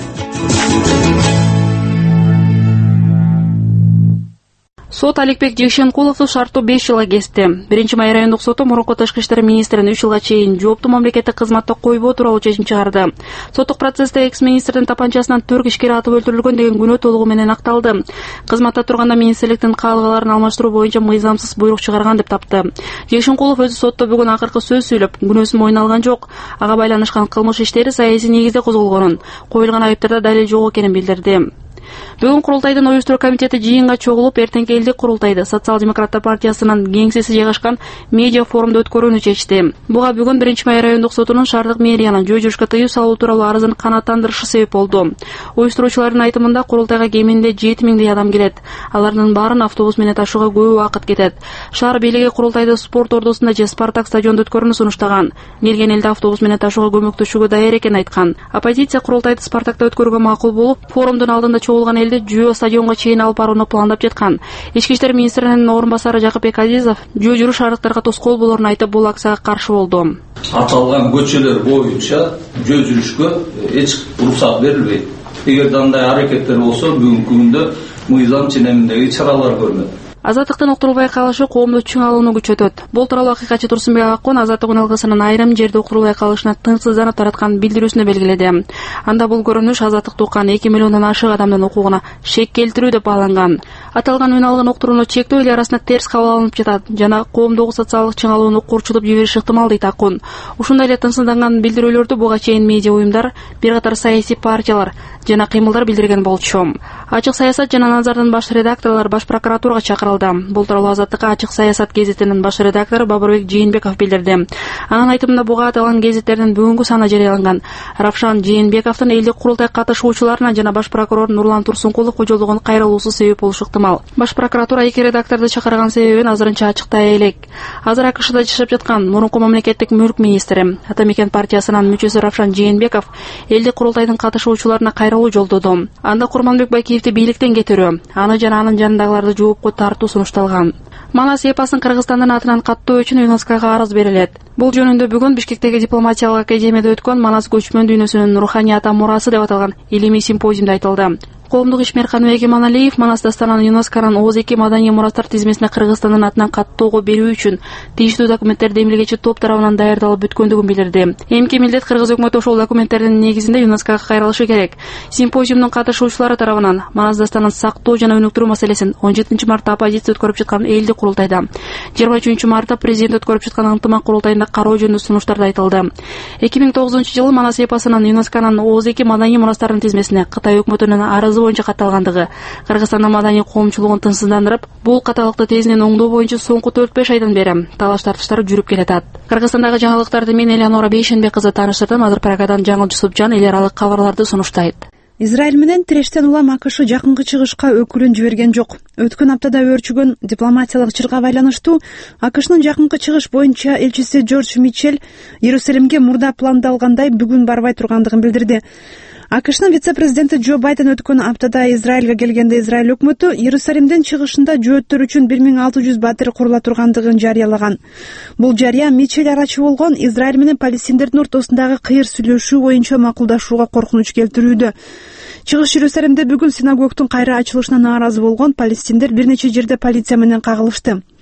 Сот Аликбек Жекшенкуловду шарттуу беш жылга кести. биринчи май райондук соту мурунку тышкы иштер министрин үч жылга чейин жооптуу мамлекеттик кызматта койбоо тууралуу чечим чыгарды. Соттук процессте экс-министрдин тапанчасынан төрт ишкер атып өлтүрүлгөн деген күнөө толугу менен акталды. Кызматта турганда министрликтин каалгаларын алмаштыруу боюнча мыйзамсыз буйрук чыгарган деп тапты. Жекшенкулов өзү сотто бүгүн акыркы сөз сүйлөп, күнөөсүн мойнуна алган жок. Ага байланышкан кылмыш иштери саясий негизде козголгонун, коюлган айыптарда далил жок экенин билдирди. Бүгүн курултайдын уюштуруу комитети жыйынга чогулуп, эртеңки элдик курултайды Социал-демократтар партиясынын кеңсеси жайгашкан медиа форумду өткөрүүнү чечти. Буга бүгүн биринчи май райондук сотунун шаардык мэриянын жөө жүрүшкө тыюу салуу тууралуу арызын канааттандырышы себеп болду. Уюштуруучулардын айтымында курултайга кеминде жети миңдей адам келет. Алардын баарын автобус менен ташууга көп убакыт кетет. Шаар бийлиги курултайды спорт ордусунда же Спартак стадиондо өткөрүүнү сунуштаган. Келген элди автобус менен ташууга көмөктөшүүгө даяр экенин айткан. Оппозиция курултайды Спартакта өткөрүүгө макул болуп, форумдун алдында чогулган элди жөө стадионго чейин алып барууну пландап жаткан. Ички иштер министринин орун басары Жакыпбек Азизов жөө жүрүш шаардыктарга тоскоол болоорун айтып, бул акцияга каршы болду. Аталган көчөлөр боюнча жөө жүрүшкө эч уруксат берилбейт. Эгер андай аракеттер болсо, бүгүнкү күндө мыйзам ченеминдеги чаралар көрүнөт. Азаттыктын уктурулбай калышы коомду чың алууну күчөтөт. Бул тууралуу акыйкатчы Турсунбек Аккон Азаттык уналгысынын айрым жерде уктурулбай калышына тынчсызданып тараткан билдирүүсүндө белгиледи. Анда бул көрүнүш азаттыкты уккан эки миллиондон ашык адамдын укугуна шек келтирүү деп бааланган. Аталган уналгын уктурууну чектөө эл арасында терс кабыл алынып жатат жана коомдогу социалдык чың алууну курчулуп жибериши ыктымал дейт Аккон. Ушундай эле тынчсызданган билдирүүлөрдү буга чейин медиа уюмдар, бир катар саясий партиялар жана кыймылдар билдирген болчу. Ачык саясат жана Назардын баш редакторлору Баш прокуратурага чакырылды. Бул тууралуу Азаттыкка Ачык саясат гезитинин баш редактору Бабырбек Жээнбеков билдирди. Анын айтымында буга аталган гезиттердин бүгүнкү саны жарыяланган. Равшан Жээнбековдун элдик курултай катышуучуларына жана баш прокурор Нурлан Турсункулов көжөлдөгөн кайрылуусу себеп болушу ыктымал. Баш прокуратура эки редакторду чакырган себебин азырынча ачыктай элек. Азыр АКШда жашап жаткан мурунку мамлекеттик мүлк министри, Атамекен партиясынын мүчөсү Равшан Жээнбеков элдик курултайдын катышуучуларына кайрылуу жолдоду. Анда Курманбек Байкеевди бийликтен кетирүү, аны жана анын жанындагыларды жоопко тартуу сунушталган. Манас эпосун Кыргызстандын атынан каттоо үчүн ЮНЕСКОга арыз берилет. Бул жөнүндө бүгүн Бишкектеги дипломатиялык академияда өткөн Манас көчмөн дүйнөсүнүн руханий ата мурасы деп аталган илимий симпозиумда айтылды. Коомдук ишмер Каныбек Эманалиев Манас дастанын ЮНЕСКонун Ооз эки маданий мурастар тизмесине Кыргызстандын атынан каттоого берүү үчүн тийиштүү документтерди эмилгечи топ тарабынан даярдалып бүткөндүгүн билдирди. Эмки милдет Кыргыз өкмөтү ошол документтердин негизинде ЮНЕСКога кайрылышы керек. Симпозиумдун катышуучулары тарабынан Манас дастанын сактоо жана өнүктүрүү маселесин он жетинчи мартта оппозиция өткөрүп жаткан элдик курултайда, жыйырма үчүнчү мартта президент өткөрүп жаткан ынтымак курултайында кароо жөнүндө сунуштарды айтылды. эки миң тогузунчу жылы Манас эпосунун ЮНЕСКонун Ооз эки маданий мурастардын тизмесине Кытай өкмөтүнүн арызы боюнча катталгандыгы Кыргызстандын маданий коомчулугун тынчсыздандырып, бул каталыкты тезинен оңдоо боюнча соңку төрт беш айдан бери талаш тартыштар жүрүп келатат. Кыргызстандагы жаңылыктарды мен Эленора Бейшембек кызы тааныштырдым. Азыр программадан жаңыл Жусупжан эл аралык кабарларды сунуштайт. Израиль менен тирештен улам АКШ жакынкы чыгышка өкүлүн жиберген жок. Өткөн аптада өрчүгөн дипломатиялык чырга байланыштуу АКШнын жакынкы чыгыш боюнча элчиси Джордж Митчелл Иерусалимге мурда пландалгандай бүгүн барбай тургандыгын билдирди. АКШнын вице-президенти Джо Байден өткөн аптада Израилге келгенде Израиль өкмөтү Иерусалимдин чыгышында жөөттөр үчүн бир миң алты жүз батир курула тургандыгын жарыялаган. Бул жарыя Митчелл арачы болгон Израиль менен палестиндердин ортосундагы кыйыр сүйлөшүү боюнча макулдашууга коркунуч келтирүүдө. Чыгыш Иерусалимде бүгүн синагогдун кайра ачылышына нааразы болгон палестиндер бир нече жерде полиция менен кагылышты.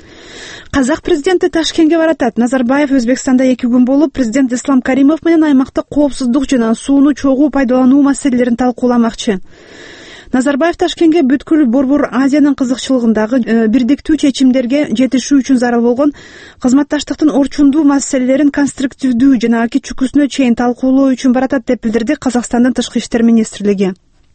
Казак президенти Ташкентке баратат. Назарбаев Өзбекстанда эки күн болуп, президент Ислам Каримов менен аймакта коопсуздук жана сууну чогуу пайдалануу маселелерин талкууламакчы. Назарбаев Ташкентке бүткүл Борбор Азиянын кызыкчылыгындагы бирдиктүү чечимдерге жетишүү үчүн зарыл болгон кызматташтыктын орчундуу маселелерин конструктивдүү жана аки чүкүсүнө чейин талкуулоо үчүн баратат деп билдирди Казакстандын Тышкы иштер министрлиги.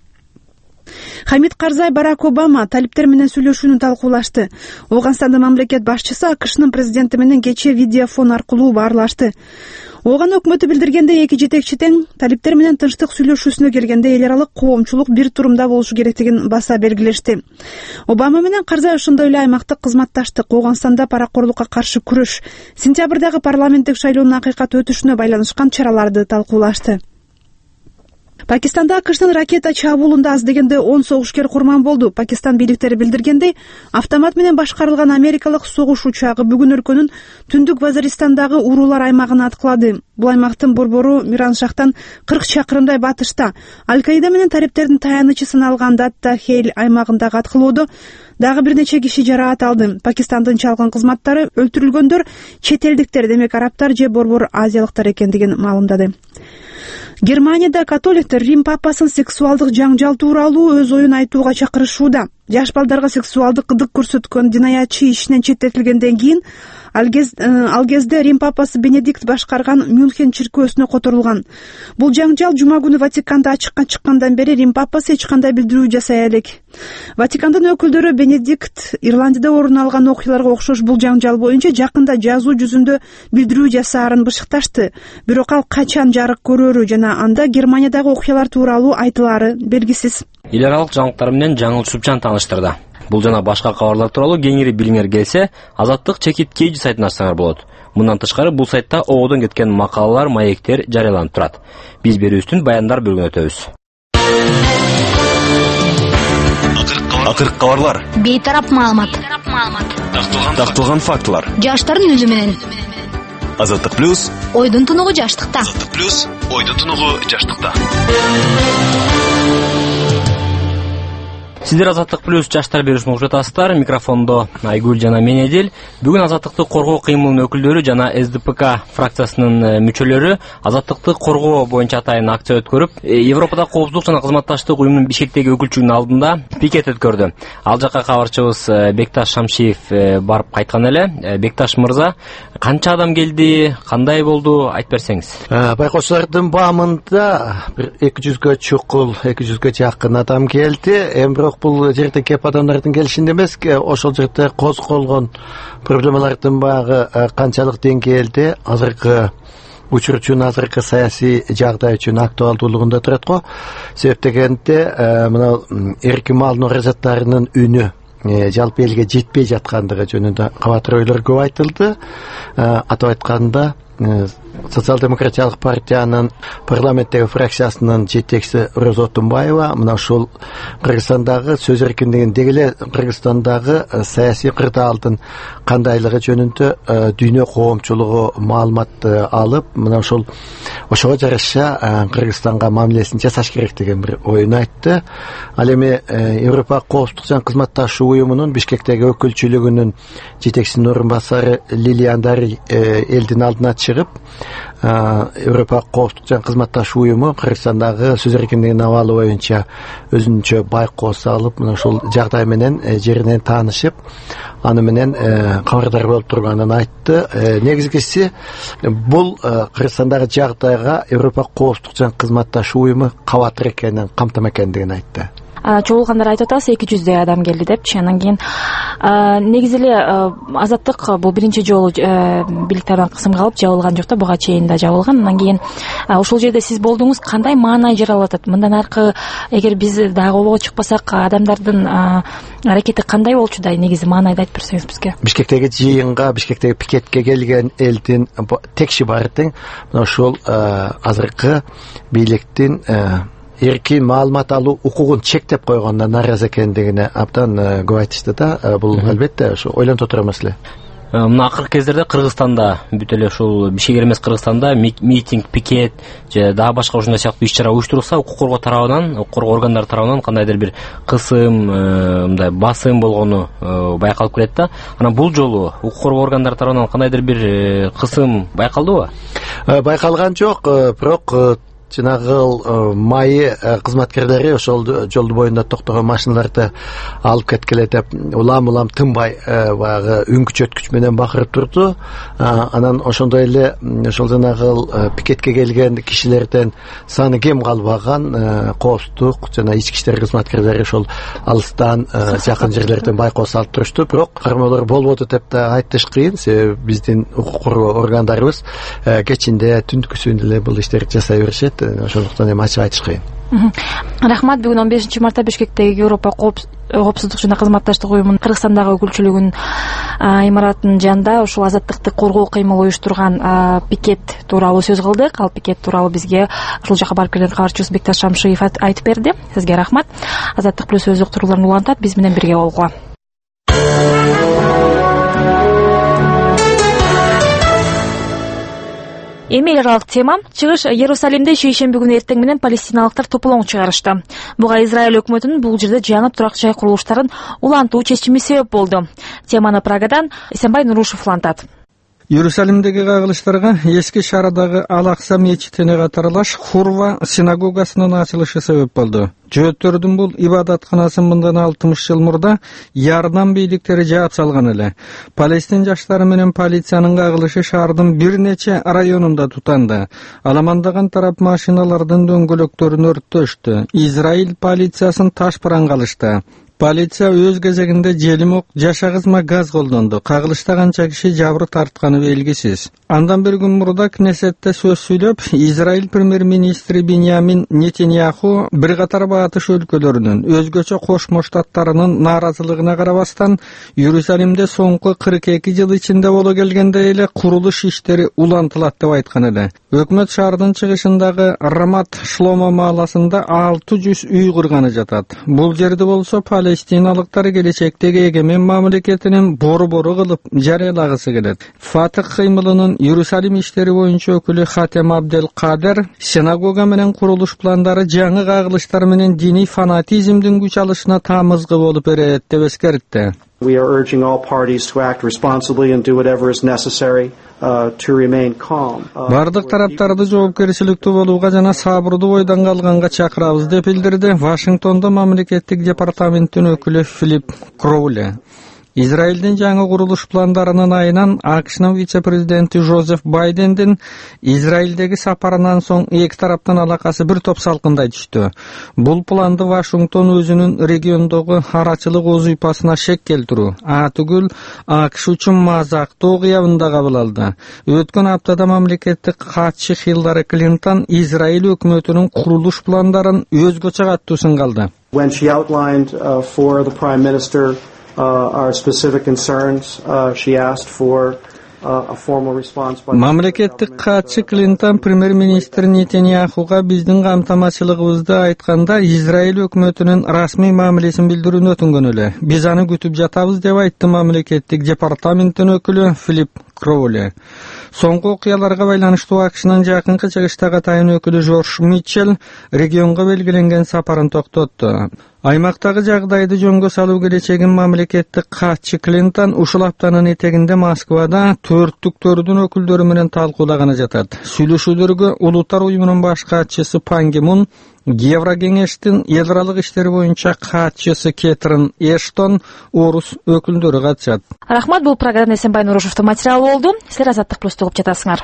Хамид Карзай Барак Обама талиптер менен сүйлөшүүнү талкуулашты. Ооганстандын мамлекет башчысы АКШнын президенти менен кечээ видеофон аркылуу баарлашты. Ооган өкмөтү билдиргенде эки жетекчи тең талиптер менен тынчтык сүйлөшүүсүнө келгенде эл аралык коомчулук бир турумда болушу керектигин баса белгилешти. Обама менен Карзай ошондой эле аймактык кызматташтык, Ооганстанда паракорлукка каршы күрөш, сентябрдагы парламенттик шайлоонун акыйкат өтүшүнө байланышкан чараларды талкуулашты. Пакистанда АКШнын ракета чабуулунда аз дегенде он согушкер курман болду. Пакистан бийликтери билдиргендей, автомат менен башкарылган америкалык согуш учагы бүгүн өлкөнүн түндүк Вазиристандагы уруулар аймагын аткылады. Бул аймактын борбору Мираншахтан кырк чакырымдай батышта. Аль-Каида менен тариптердин таянычы саналган Датта Хейл аймагындагы аткылоодо дагы бир нече киши жараат алды. Пакистандын чалгын кызматтары өлтүрүлгөндөр чет элдиктер, демек арабтар же борбор азиялыктар экендигин маалымдады. Германияда католиктер Рим папасын сексуалдык жаңжал тууралуу өз оюн айтууга чакырышууда. Жаш балдарга сексуалдык кыдык көрсөткөн динаятчы ишинен четтетилгенден кийин ал кезде Рим папасы Бенедикт башкарган Мюнхен чиркөөсүнө которулган. Бул жаңжал жума күнү Ватиканда ачыкка чыккандан бери Рим папасы эч кандай билдирүү жасай элек. Ватикандын өкүлдөрү Бенедикт Ирландияда орун алган окуяларга окшош бул жаңжал боюнча жакында жазуу жүзүндө билдирүү жасаарын бышыкташты. Бирок ал качан жарык көрөрү жана анда Германиядагы окуялар тууралуу айтылаары белгисиз. Эл аралык жаңылыктар менен жаңыл Чупчан тааныштырды. Бул жана башка кабарлар тууралуу кеңири билиңер келсе, Азаттык чекит Кейджи сайтына ачсаңар болот. Мындан тышкары бул сайтта ободон кеткен макалалар, маектер жарыяланып турат. Биз берүүбүздүн баяндар бөлүгүнө өтөбүз. Акыркы кабарлар. Бейтарап маалымат. Такталган фактылар. Жаштардын үнү менен. Азаттык плюс. Ойдун тунугу жаштыкта. Азаттык плюс. Ойдун тунугу жаштыкта. Сиздер Азаттык плюс жаштар берүүсүн угуп жатасыздар. Микрофондо Айгүл жана мен Эдил. Бүгүн Азаттыкты коргоо кыймылынын өкүлдөрү жана эс дэ пэ ка фракциясынын мүчөлөрү Азаттыкты коргоо боюнча атайын акция өткөрүп, Европада коопсуздук жана кызматташтык уюмунун Бишкектеги өкүлчүлүгүнүн алдында пикет өткөрдү. Ал жака кабарчыбыз Бекташ Шамшиев барып кайткан эле. Бекташ мырза, канча адам келди, кандай болду, айтып берсеңиз. Байкоочулардын баамында бир эки жүзгө чукул, эки жүзгө жакын адам келди. Эми бул жерде кеп адамдардын келишинде эмес, ошол жерде козголгон проблемалардын багы канчалык деңгээлде азыркы учур үчүн, азыркы саясий жагдай үчүн актуалдуулугунда турат го. Себеп дегенде мына эркин мал нуразаттарынын үнү жалпы элге жетпей жаткандыгы жөнүндө кабатыр ойлор көп айтылды. Атап айтканда Социал-демократиялык партиянын парламенттеги фракциясынын жетекчиси Роза Отунбаева мына ушул Кыргызстандагы сөз эркиндигин деги эле Кыргызстандагы саясий кырдаалдын кандайлыгы жөнүндө дүйнө коомчулугу маалымат алып, мына ушул ошого жараша Кыргызстанга мамилесин жасаш керек деген бир оюн айтты. Ал эми Европа коопсуздук жана кызматташуу уюмунун Бишкектеги өкүлчүлүгүнүн жетекчисинин орун басары Лилиан Дари элдин алдына чыгып, Европа коопсуздук жана кызматташуу уюму Кыргызстандагы сөз эркиндигинин абалы боюнча өзүнчө байкоос алып, мына ушул жагдай менен жеринен таанышып, аны менен кабардар болуп турганын айтты. Негизгиси бул Кыргызстандагы жагдайга Европа коопсуздук жана кызматташуу уюму кабатыр экенин, камтама экендигин айтты. Чогулгандар айтып атабыз эки жүздөй адам келди депчи. Анан кийин негизи эле Азаттык бул биринчи жолу бийлик тарабынан кысымга алып жабылган жок да, буга чейин да жабылган. Анан кийин ошол жерде сиз болдуңуз, кандай маанай жаралып атат? Мындан аркы эгер биз дагы обого чыкпасак, адамдардын аракети кандай болчу да, негизи маанайды айтып берсеңиз бизге. Бишкектеги жыйынга, Бишкектеги пикетке келген элдин текши баары тең мына ошол азыркы бийликтин эркин маалымат алуу укугун чектеп койгонуна нааразы экендигине абдан көп айтышты да. Бул албетте ошо ойлонто турар маселе. мына акыркы кездерде Кыргызстанда бүт эле ушул бишкек эмес Кыргызстанда митинг, пикет же дагы башка ушундай сыяктуу иш-чара уюштурулса, укук коргоо тарабынан, укук коргоо органдары тарабынан кандайдыр бир кысым, мындай басым болгону байкалып келет да. Анан бул жолу укук коргоо органдары тарабынан кандайдыр бир кысым байкалдыбы? Байкалган жок, бирок жанагы майы кызматкерлери ошол жолду боюнда токтогон машиналарды алып кеткеле деп улам улам тынбай баягы үн күчөткүч менен бакырып турду. Анан ошондой эле ошол жанагы пикетке келген кишилерден саны кем калбаган, кооптук жана ички иштер кызматкерлери ошол алыстан жакын жерлерден байкоо салып турушту. Бирок кармоолор болбоду деп да айтыш кыйын, себеби биздин укук коргоо органдарыбыз кечинде түндүкүсүндө эле бул иштерди жасай беришет. Ошондуктан эми ачык айтыш кыйын. Рахмат. Бүгүн он бешинчи мартта Бишкектеги Европа коопсуздук жана кызматташтык уюмунун Кыргызстандагы өкүлчүлүгүнүн имаратынын жанында ушул азаттыкты коргоо кыймылы уюштурган пикет тууралуу сөз кылдык. Ал пикет тууралуу бизге ушул жака барып келген кабарчыбыз Бекташ Шамшиев айтып берди. Сизге рахмат. Азаттык плюс өз уктурууларын улантат, биз менен бирге болгула. Эми эл аралык тема. Чыгыш Иерусалимде шейшемби күнү эртең менен палестиналыктар тополоң чыгарышты. Буга Израиль өкмөтүнүн бул жерде жаңы турак жай курулуштарын улантуу чечими себеп болду. Теманы Прагадан Эсенбай Нурушев улантат. Иерусалимдеги кагылыштарга эски шаарадагы Ал-Акса мечитине катарлаш Хурва синагогасынын ачылышы себеп болду. Жөөттөрдүн бул ибадатканасын мындан алтымыш жыл мурда Ярдан бийликтери жаап салган эле. Палестин жаштары менен полициянын кагылышы шаардын бир нече районунда тутанды. Аламандаган тарап машиналардын дөңгөлөктөрүн өрттөштү. Израиль полициясын таш паран калышты. Полиция өз кезегинде желимок, жашагызма газ колдонду. Кагылышта канча киши жабыр тартканы белгисиз. Андан бир күн мурда Кнессетте сөз сүйлөп, Израиль премьер-министри Биньямин Нетаньяху бир катар батыш өлкөлөрүнүн, өзгөчө Кошмо Штаттарынын нааразылыгына карабастан, Иерусалимде соңку кырк эки жыл ичинде боло келгенде эле курулуш иштери улантылат деп айткан эле. Өкмөт шаардын чыгышындагы Рамат Шломо мааласында алты жүз үй курганы жатат. Бул жерде болсо палестиналыктар келечектеги эгемен мамлекетинин бору-бору кылып жарыялагысы келет. Фатых кыймылынын Иерусалим иштери боюнча өкүлү Хатем Абдел Кадер синагога менен курулуш пландары жаңы кагылыштар менен диний фанатизмдин күч алышына таамызгы болуп берет деп эскертти. We are urging all parties to act responsibly and do whatever is necessary uh, to remain calm. Бардык тараптарды жоопкерчиликтүү болууга жана сабырдуу бойдон калганга чакырабыз деп билдирди Вашингтондо мамлекеттик департаменттин өкүлү Филипп Кроуле. Израилдин жаңы курулуш пландарынын айынан АКШнын вице-президенти Жозеф Байдендин Израилдеги сапарынан соң эки тараптын алакасы бир топ салкындай түштү. Бул планды Вашингтон өзүнүн региондогу арачылык оз уйпасына шек келтирүү, атүгүл АКШ үчүн мазактуу кыябында кабыл алды. Өткөн аптада мамлекеттик катчы Хиллари Клинтон Израиль өкмөтүнүн курулуш пландарын өзгөчө каттуу сынгалды. When she outlined uh, for the Prime Minister Uh, our specific concerns, uh, she asked for uh, a formal response by Мамлекеттик катчы Клинтон премьер-министр Нетаньяхуга биздин камтамашчылыгыбызды айтканда Израиль өкмөтүнүн расмий мамилесин билдирүүнү өтүнгөн эле. Биз аны күтүп жатабыз деп айтты мамлекеттик департаменттин өкүлү Филипп Кроуле. Соңку окуяларга байланыштуу АКШнын жакынкы чыгыштагы тайын өкүлү Жорж Митчелл регионго белгиленген сапарын токтотту. Аймактагы жагдайды жөнгө салуу келечегин мамлекеттик катчы Клинтон ушул аптанын этегинде Москвада төрттүктөрдүн өкүлдөрү менен талкуулаганы жатат. Сүйлөшүүлөргө Улуттар уюмунун баш катчысы Пан Ги Мун, Еврокеңештин эл аралык иштери боюнча катчысы Кетрин Эштон, орус өкүлдөрү катышат. Рахмат, бул программа Эсенбай Нурушевдун материалы болду. Силер Азаттык плюсту угуп жатасыңар.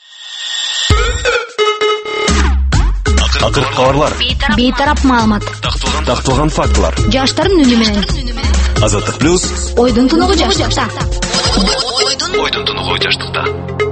Акыркы кабарлар. Бейтарап маалымат. Такталган фактылар. Жаштардын үнү менен. Азаттык плюс. Ойдун тунугу жаштыкта. Ойдун тунугу жаштыкта.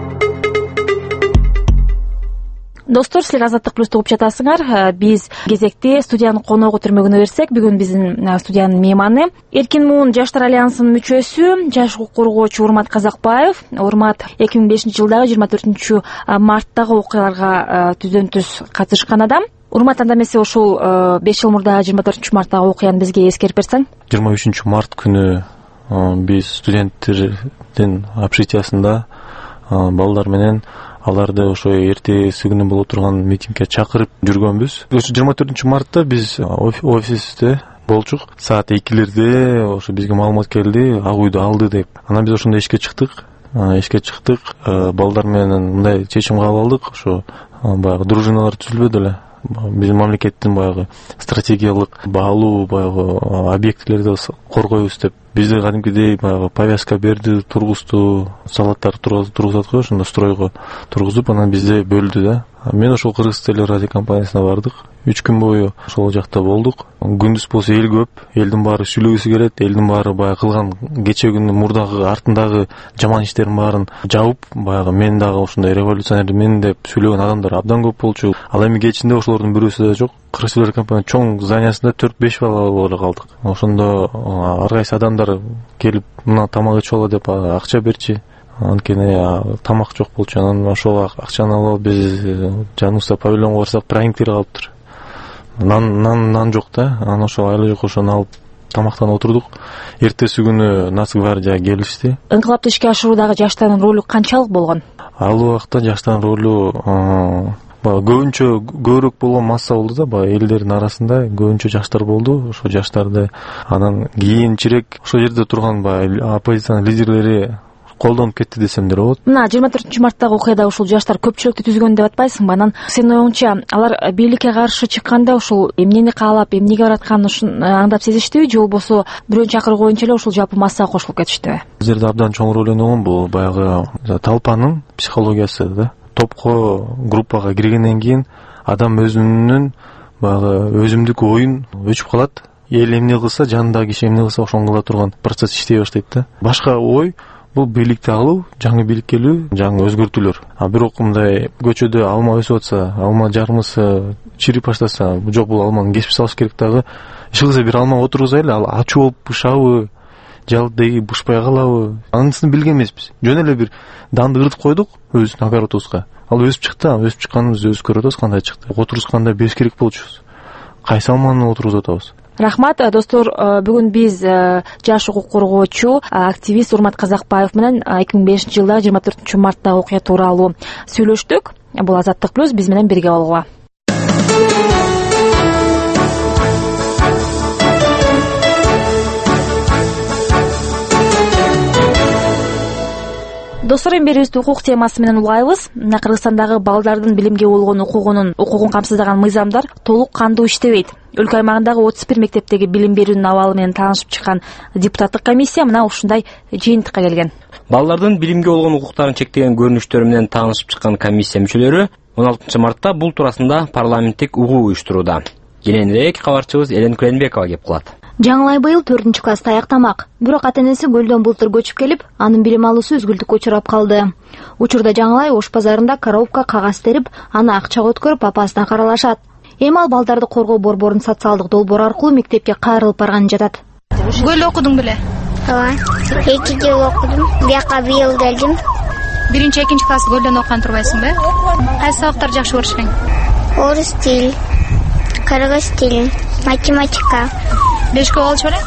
Достор, силер Азаттык плюсту угуп жатасыңар. Биз кезекте студиянын коногу түрмөгүнө берсек, бүгүн биздин студиянын мейманы Эркин Муун Жаштар альянсынын мүчөсү, жаш укук коргоочу Урмат Казакбаев. Урмат эки миң бешинчи жылдагы жыйырма төртүнчү марттагы окуяларга түздөн түз катышкан адам. Урмат, анда эмесе ошол беш жыл мурда жыйырма төртүнчү марттагы окуяны бизге эскерип берсең? жыйырма үчүнчү март күнү биз студенттердин общежитиясында балдар менен аларды ошо эртеси күнү боло турган митингге чакырып жүргөнбүз. Ошо жыйырма төртүнчү мартта биз офисте болчук. Саат экилерде ошо бизге маалымат келди, ак үйдү алды деп. Анан биз ошондо ишке чыктык. Ишке чыктык, балдар менен мындай чечим кабыл алдык. Ошо баягы дружиналар түзүлбөдү эле. Биздин мамлекеттин баягы стратегиялык баалуу баягы объектилерди коргойбуз деп бизде кадимкидей баягы повязка берди, тургузду, салаттар тургузат го, ошондо стройго тургузуп, анан бизде бөлдү да. Мен ошол Кыргыз телерадио компаниясына бардык. үч күн бою ошол жакта болдук. Күндүз болсо эл көп, элдин баары сүйлөгүсү келет, элдин баары баягы кылган кече күнү мурдагы артындагы жаман иштерин баарын жабып, баягы мен дагы ошондой революционер мен деп сүйлөгөн адамдар абдан көп болчу. Ал эми кечинде ошолордун бирөөсү да жок. Кыргыз телерадио компания чоң зданиясында төрт беш бала боло калдык. Ошондо ар кайсы адамдар келип мына тамак ичип ала деп акча берчи. Анткени тамак жок болчу. Анан ошол акчаны алып биз жаныбызда павильонго барсак, праздниктер калыптыр. Нан нан нан жок да. Анан ошол айла жок ошону алып тамактан отурдук. Эртеси күнү Нацгвардия келишти. Инкылапты ишке ашыруудагы жаштардын ролу канчалык болгон? Ал убакта жаштардын ролу көбүнчө көбүрөөк болгон масса болду да, баягы элдердин арасында көбүнчө жаштар болду. Ошо жаштарды анан кийинчерээк ошол жерде турган баягы оппозициянын лидерлери колдонуп кетти десем деле болот. Мына жыйырма төртүнчү марттагы окуяда ушул жаштар көпчүлүктү түзгөн деп атпайсыңбы? Анан сенин оюңча алар бийликке каршы чыкканда ушул эмнени каалап, эмнеге баратканын ушун аңдап сезиштиби же болбосо бирөөнү чакырып коюнча эле ушул жапы массага кошулуп кетиштиби? Бул жерде абдан чоң роль ойногон бул баягы толпанын психологиясы да. Топко, группага киргенден кийин адам өзүнүн баягы өзүмдүк оюн өчүп калат. Эл эмне кылса, жанындагы киши эмне кылса ошону кыла турган процесс иштей баштайт да. Башка ой бул бийликти алуу, жаңы бийлик келүү, жаңы өзгөртүүлөр. А бирок мындай көчөдө алма өсүп атса, алма жармысы чирип баштаса, жок бул алманы кесип салыш керек дагы. Иш кылса бир алма отургузайлы, ал ачуу болуп бышабы, жалдыйы бышпай калабы, анысын билген эмеспиз. Жөн эле бир данды ырдып койдук өзүбүздүн огородубузга. Ал өсүп чыкты, өсүп чыкканыбызды өзүбүз көрүп атабыз кандай чыкты. Отургузганда беш керек болчубуз. Кайсы алманы отургузуп атабыз? Рахмат, достор, бүгүн биз жаш укук коргоочу, активист Урмат Казакбаев менен эки миң бешинчи жылдагы жыйырма төртүнчү марттагы окуя тууралуу сүйлөштүк. Бул Азаттык плюс, биз менен бирге болгула. Достор, эми берүүбүздү укук темасы менен улайбыз. Мына Кыргызстандагы балдардын билимге болгон укугунун укугун камсыздаган мыйзамдар толук кандуу иштебейт. Өлкө аймагындагы отуз бир мектептеги билим берүүнүн абалы менен таанышып чыккан депутаттык комиссия мына ушундай жыйынтыкка келген. Балдардын билимге болгон укуктарын чектеген көрүнүштөрү менен таанышып чыккан комиссия мүчөлөрү он алтынчы мартта бул туурасында парламенттик угуу уюштурууда. Кийинирээк кабарчыбыз Элен Күренбекова кеп кылат. Жаңылай быйыл төртүнчү класста аяктамак. Бирок ата-энеси көлдөн былтыр көчүп келип, анын билим алуусу үзгүлтүккө учурап калды. Учурда Жаңылай Ош базарында коробка кагаз терип, аны акчага өткөрүп апасына каралашат. Эми ал балдарды коргоо борборунун социалдык долбоор аркылуу мектепке кайрылып барганын жатат. Көлдө окудуң беле? Ооба. эки жыл окудум. Бияка быйыл келдим. Биринчи, экинчи класс көлдөн окуган турбайсыңбы? Кайсы сабактарды жакшы көрүшкөң? Орус тил, кыргыз тил, математика. Бешке болчу беле?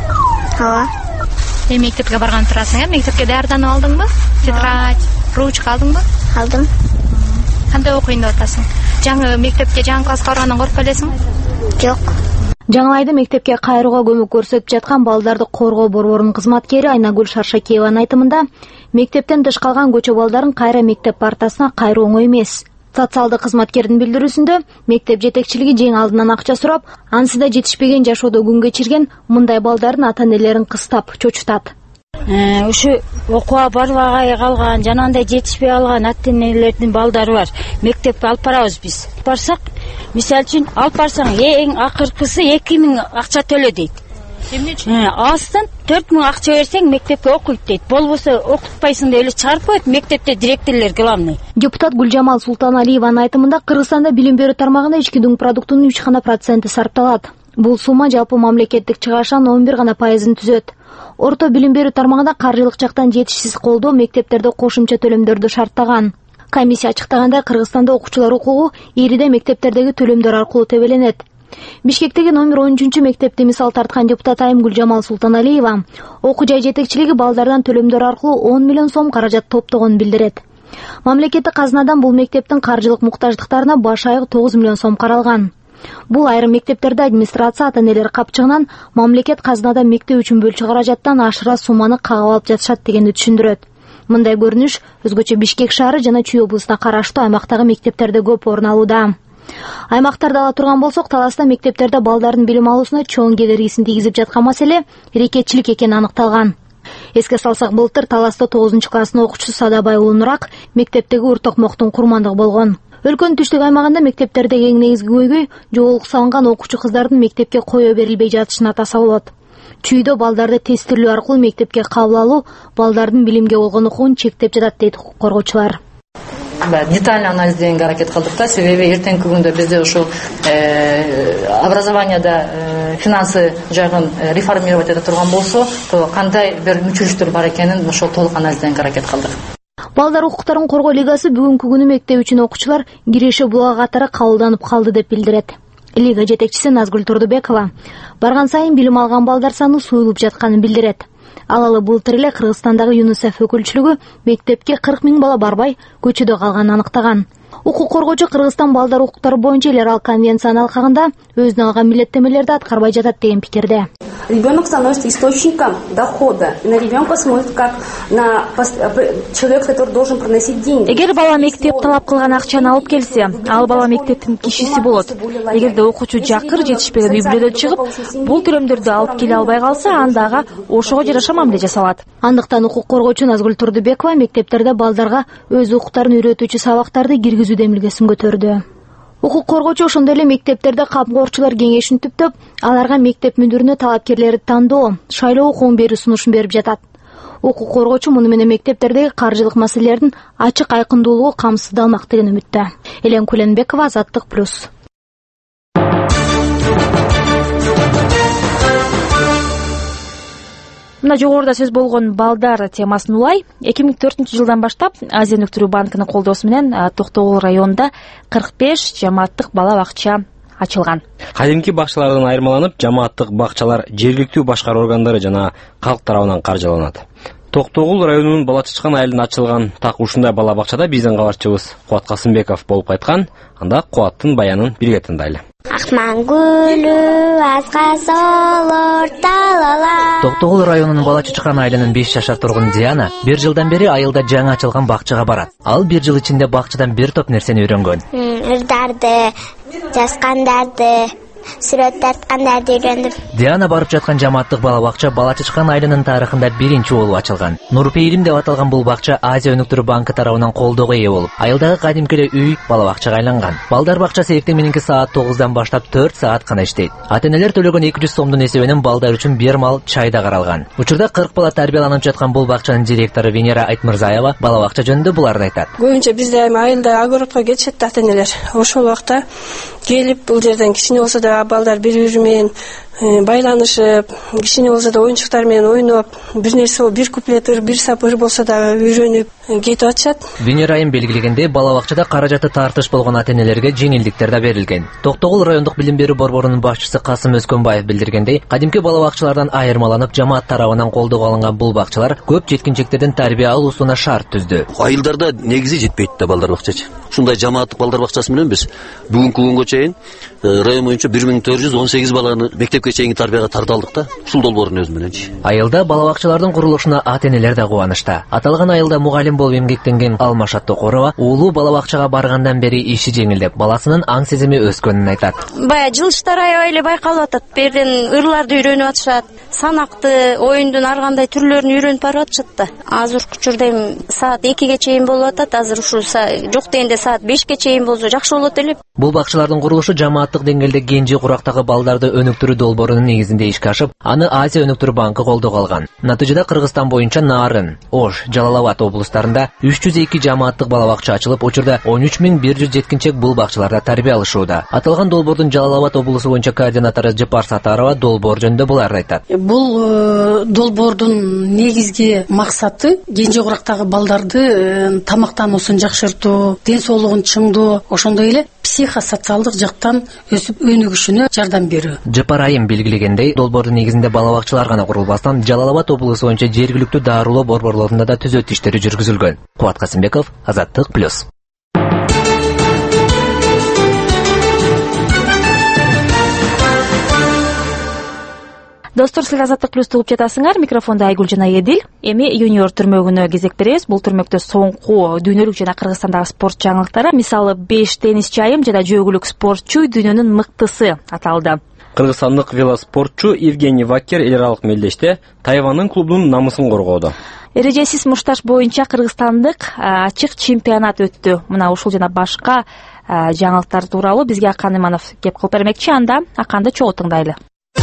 Ооба. Эми мектепке барган турасың, э? Мектепке даярданып алдыңбы? Тетрадь, ручка алдыңбы? Алдым. Кандай окуйын деп атасың? Жаңы мектепке, жаңы класска баргандан коркпой элесиңби? Жок. Жаңылайды мектепке кайрууга көмөк көрсөтүп жаткан балдарды коргоо борборунун кызматкери Айнагүл Шаршакиеванын айтымында, мектептен тыш калган көчө балдарын кайра мектеп партасына кайруу оңой эмес. Социалдык кызматкердин билдирүүсүндө, мектеп жетекчилиги жең алдынан акча сурап, ансыда жетишпеген жашоодо күн кечирген мындай балдардын ата-энелерин кыстап чочутат. Ушу окууга барбай калган, жанагындай жетишпей калган ата-энелердин балдары бар. Мектепке алып барабыз биз. Барсак, мисалы үчүн алып барсаң, эң акыркысы эки миң акча төлө дейт. Эмне үчүн? Астан төрт миң акча берсең мектепке окуйт дейт. Болбосо окутпайсың деп эле чыгарып коет, мектепте директорлор главный. Депутат Гүлжамал Султаналиеванын айтымында, Кыргызстанда билим берүү тармагында ички дуң продуктунун үч гана проценти сарпталат. Бул сумма жалпы мамлекеттик чыгашанын он бир гана пайызын түзөт. Орто билим берүү тармагында каржылык жактан жетишсиз колдоо мектептерде кошумча төлөмдөрдү шарттаган. Комиссия ачыктагандай, Кыргызстанда окуучулар укугу ириде мектептердеги төлөмдөр аркылуу тебеленет. Бишкектеги номер он үчүнчү мектепти мисал тарткан депутат Айымгүл Жамал Султаналиева окуу жай жетекчилиги балдардан төлөмдөр аркылуу он миллион сом каражат топтогонун билдирет. Мамлекеттик казынадан бул мектептин каржылык муктаждыктарына баш айы тогуз миллион сом каралган. Бул айрым мектептерде администрация ата-энелер капчыгынан мамлекет казынадан мектеп үчүн бөлчү каражаттан ашыра сумманы кагып алып жатышат дегенди түшүндүрөт. Мындай көрүнүш өзгөчө Бишкек шаары жана Чүй облусуна караштуу аймактагы мектептерде көп орун алууда. Аймактарды ала турган болсок, Таласта мектептерде балдардын билим алуусуна чоң кедергисин тийгизип жаткан маселе рекетчилик экени аныкталган. Эске салсак, былтыр Таласта тогузунчу класстын окуучусу Садабай Улунурак мектептеги ур токмоктун курмандыгы болгон. Өлкөнүн түштүк аймагында мектептердеги эң негизги көйгөй жоолук салынган окуучу кыздардын мектепке кое берилбей жатышына атаса болот. Чүйдө балдарды тестирлөө аркылуу мектепке кабыл алуу балдардын билимге болгон укугун чектеп жатат дейт укук коргоочулар. Детально анализдегенге аракет кылдык да, себеби эртеңки күндө бизде ушул образованияда финансы жагын реформировать эте турган болсо, то кандай бир мүчүлүштөр бар экенин ошол толук анализдегенге аракет кылдык. Балдар укуктарын коргоо лигасы бүгүнкү күнү мектеп үчүн окуучулар Киреше булага катары кабылданып калды деп билдирет. Лига жетекчиси Назгүл Турдубекова барган сайын билим алган балдар саны суюлуп жатканын билдирет. Алалы былтыр эле Кыргызстандагы ЮНИСЕФ өкүлчүлүгү мектепке кырк миң бала барбай көчөдө калганын аныктаган. Укук коргоочу Кыргызстан балдар укуктары боюнча эл аралык конвенцияны алкагында өзүнө алган милдеттемелерди аткарбай жатат деген пикирде. Ребенок становится источником дохода. На ребенка смотрит как на человек, который должен приносить деньги. Эгер бала мектеп талап кылган акчаны алып келсе, ал бала мектептин кишиси болот. Эгерде окуучу жакыр жетишпеген үй бүлөдөн чыгып, бул төлөмдөрдү алып келе албай калса, анда ага ошого жараша мамиле жасалат. Андыктан укук коргоочу Назгүл Турдубекова мектептерде балдарга өз укуктарын үйрөтүүчү сабактарды киргизүү демилгесин көтөрдү. Укук коргоочу ошондой эле мектептерде камкорчулар кеңешин түптөп, аларга мектеп мүдүрүнө талапкерлерди тандоо, шайлоо укугун берүү сунушун берип жатат. Укук коргоочу муну менен мектептердеги каржылык маселелердин ачык айкындуулугу камсыздалмак деген үмүттө. Элен Куленбекова, Азаттык плюс. Мына жогоруда сөз болгон балдар темасын улай, эки миң төртүнчү жылдан баштап Азия өнүктүрүү банкынын колдоосу менен Токтогул районунда кырк беш жамааттык бала бакча ачылган. Кадимки бакчалардан айырмаланып, жамааттык бакчалар жергиликтүү башкаруу органдары жана калк тарабынан каржыланат. Токтогул районунун Бала Чычкан айылында ачылган так ушундай бала бакчада биздин кабарчыбыз Кубат Касымбеков болуп кайткан. Анда Кубаттын баянын бирге тыңдайлы. Акман гүлү азга солор талала. Токтогул районунун Бала Чычкан айылынын беш жашар тургуну Диана бир жылдан бери айылда жаңы ачылган бакчага барат. Ал бир жыл ичинде бакчадан бир топ нерсени үйрөнгөн. Ырдарды, жазгандарды, сүрөт тарткандарды үйрөндүм. Диана барып жаткан жамааттык бала бакча Бала Чычкан айылынын тарыхында биринчи болуп ачылган. Нурпейилим деп аталган бул бакча Азия өнүктүрүү банкы тарабынан колдоого ээ болуп, айылдагы кадимки эле үй бала бакчага айланган. Балдар бакчасы эртең мененки саат тогуздан баштап төрт саат гана иштейт. Ата-энелер төлөгөн эки жүз сомдун эсебинен балдар үчүн бир мал чай да каралган. Учурда кырк бала тарбияланып жаткан бул бакчанын директору Венера Айтмырзаева бала бакча жөнүндө буларды айтат. Көбүнчө бизде айылда огородко кетишет ата-энелер. Ошол убакта келип бул жерден кичине болсо да балдар бири-бири менен байланышып, кичине болсо да оюнчуктар менен ойноп, бир нерсе, бир куплет ыр, бир сап ыр болсо да үйрөнүп кетип атышат. Венера айым белгилегенде бала бакчада каражаты тартыш болгон ата-энелерге жеңилдиктер да берилген. Токтогул райондук билим берүү борборунун башчысы Касым Өскөнбаев билдиргендей, кадимки бала бакчалардан айырмаланып, жамаат тарабынан колдоого алынган бул бакчалар көп жеткинчектердин тарбия алуусуна шарт түздү. Айылдарда негизи жетпейт да балдар бакчачы. Ушундай жамааттык балдар бакчасы менен биз бүгүнкү күнгө чейин район боюнча бир миң төрт жүз он сегиз баланы мектепке чейинки тарбияга тартып алдык да. Ушул долбоордун өзү мененчи. Айылда бала бакчалардын курулушуна ата-энелер да кубанычта. Аталган айылда мугалим болуп эмгектенген Алмашат Токорова уулу бала бакчага баргандан бери иши жеңилдеп, баласынын аң сезими өскөнүн айтат. Бая жылыштар аябай эле байкалып атат. Берден ырларды үйрөнүп атышат, санакты, оюндун ар кандай түрлөрүн үйрөнүп барып атышат да. Азыркы учурда эми саат экиге чейин болуп атат. Азыр ушул жок дегенде саат бешке чейин болсо жакшы болот эле. Бул бакчалардын курулушу жамааттык деңгээлде кенже курактагы балдарды өнүктүрүү долбоорунун негизинде ишке ашып, аны Азия өнүктүрүү банкы колдоого алган. Натыйжада Кыргызстан боюнча Нарын, Ош, Жалал-Абад облустарында үч жүз эки жамааттык бала бакча ачылып, учурда он үч миң бир жүз жеткинчек бул бакчаларда тарбия алышууда. Аталган долбоордун Жалал-Абад облусу боюнча координатору Жапар Сатарова долбоор жөнүндө буларды айтат. бул долбоордун негизги максаты кенже курактагы балдарды тамактануусун жакшыртуу, ден соолугун чыңдоо, ошондой эле психосоциалдык жактан өсүп өнүгүшүнө жардам берүү. Жапар айым белгилегендей, долбоордун негизинде бала бакчалар гана курулбастан, Жалал Абад облусу боюнча жергиликтүү дарылоо борборлорунда да түзөтүү иштери жүргүзүлгөн. Кубат Касымбеков, Азаттык плюс. Достор, силер Азаттык плюс угуп жатасыңар. Микрофонда Айгүл жана Эдил. Эми юниор түрмөгүнө кезек беребиз. Бул түрмөктө соңку дүйнөлүк жана Кыргызстандагы спорт жаңылыктары, мисалы беш теннисчи айым жана жөөгүлүк спортчу дүйнөнүн мыктысы аталды. Кыргызстандык велоспортчу Евгений Ваккер эл аралык мелдеште Тайвандын клубунун намысын коргоодо. Эрежесиз мушташ боюнча кыргызстандык ачык чемпионат өттү. Мына ушул жана башка жаңылыктар тууралуу бизге Акан Иманов кеп кылып бермекчи. Анда Аканды чогуу тыңдайлы.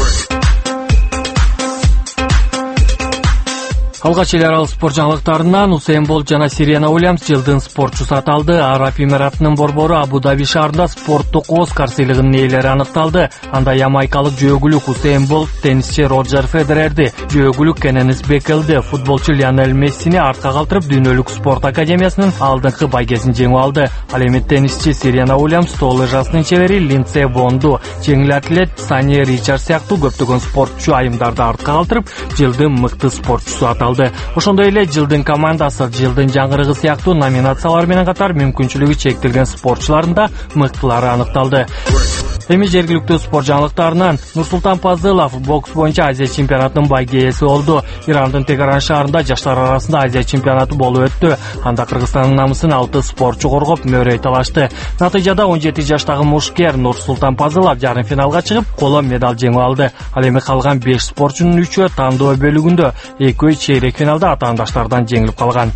Алгач эл аралык спорт жаңылыктарынан Усейн Болт жана Серена Уильямс жылдын спортчусу аталды. Араб Эмиратынын борбору Абу Даби шаарында спорттук Оскар сыйлыгынын ээлери аныкталды. Анда ямайкалык жөөгүлүк Усейн Болт теннисчи Роджер Федерерди, жөөгүлүк Кененис Бекелди, футболчу Лионель Мессини артка калтырып дүйнөлүк спорт академиясынын алдыңкы байгесин жеңип алды. Ал эми теннисчи Серена Уильямс, стол ыжасынын чебери Линдсей Вонду, жеңил атлет Сани Ричард сыяктуу көптөгөн спортчу айымдарды артка калтырып жылдын мыкты спортчусу аталды. Ошондой эле жылдын командасы, жылдын жаңгырыгы сыяктуу номинациялар менен катар мүмкүнчүлүгү чектелген спортчулардын да мыктылары аныкталды. Эми жергиликтүү спорт жаңылыктарынан Нурсултан Пазылов бокс боюнча Азия чемпионатынын байге ээси болду. Ирандын Тегеран шаарында жаштар арасында Азия чемпионаты болуп өттү. Анда Кыргызстандын намысын алты спортчу коргоп мөөрөй талашты. Натыйжада он жети жаштагы мушкер Нурсултан Пазылов жарым финалга чыгып, коло медаль жеңип алды. Ал эми калган беш спортчунун үчөө тандоо бөлүгүндө, экөө чейрек финалда атаандаштардан жеңилип калган.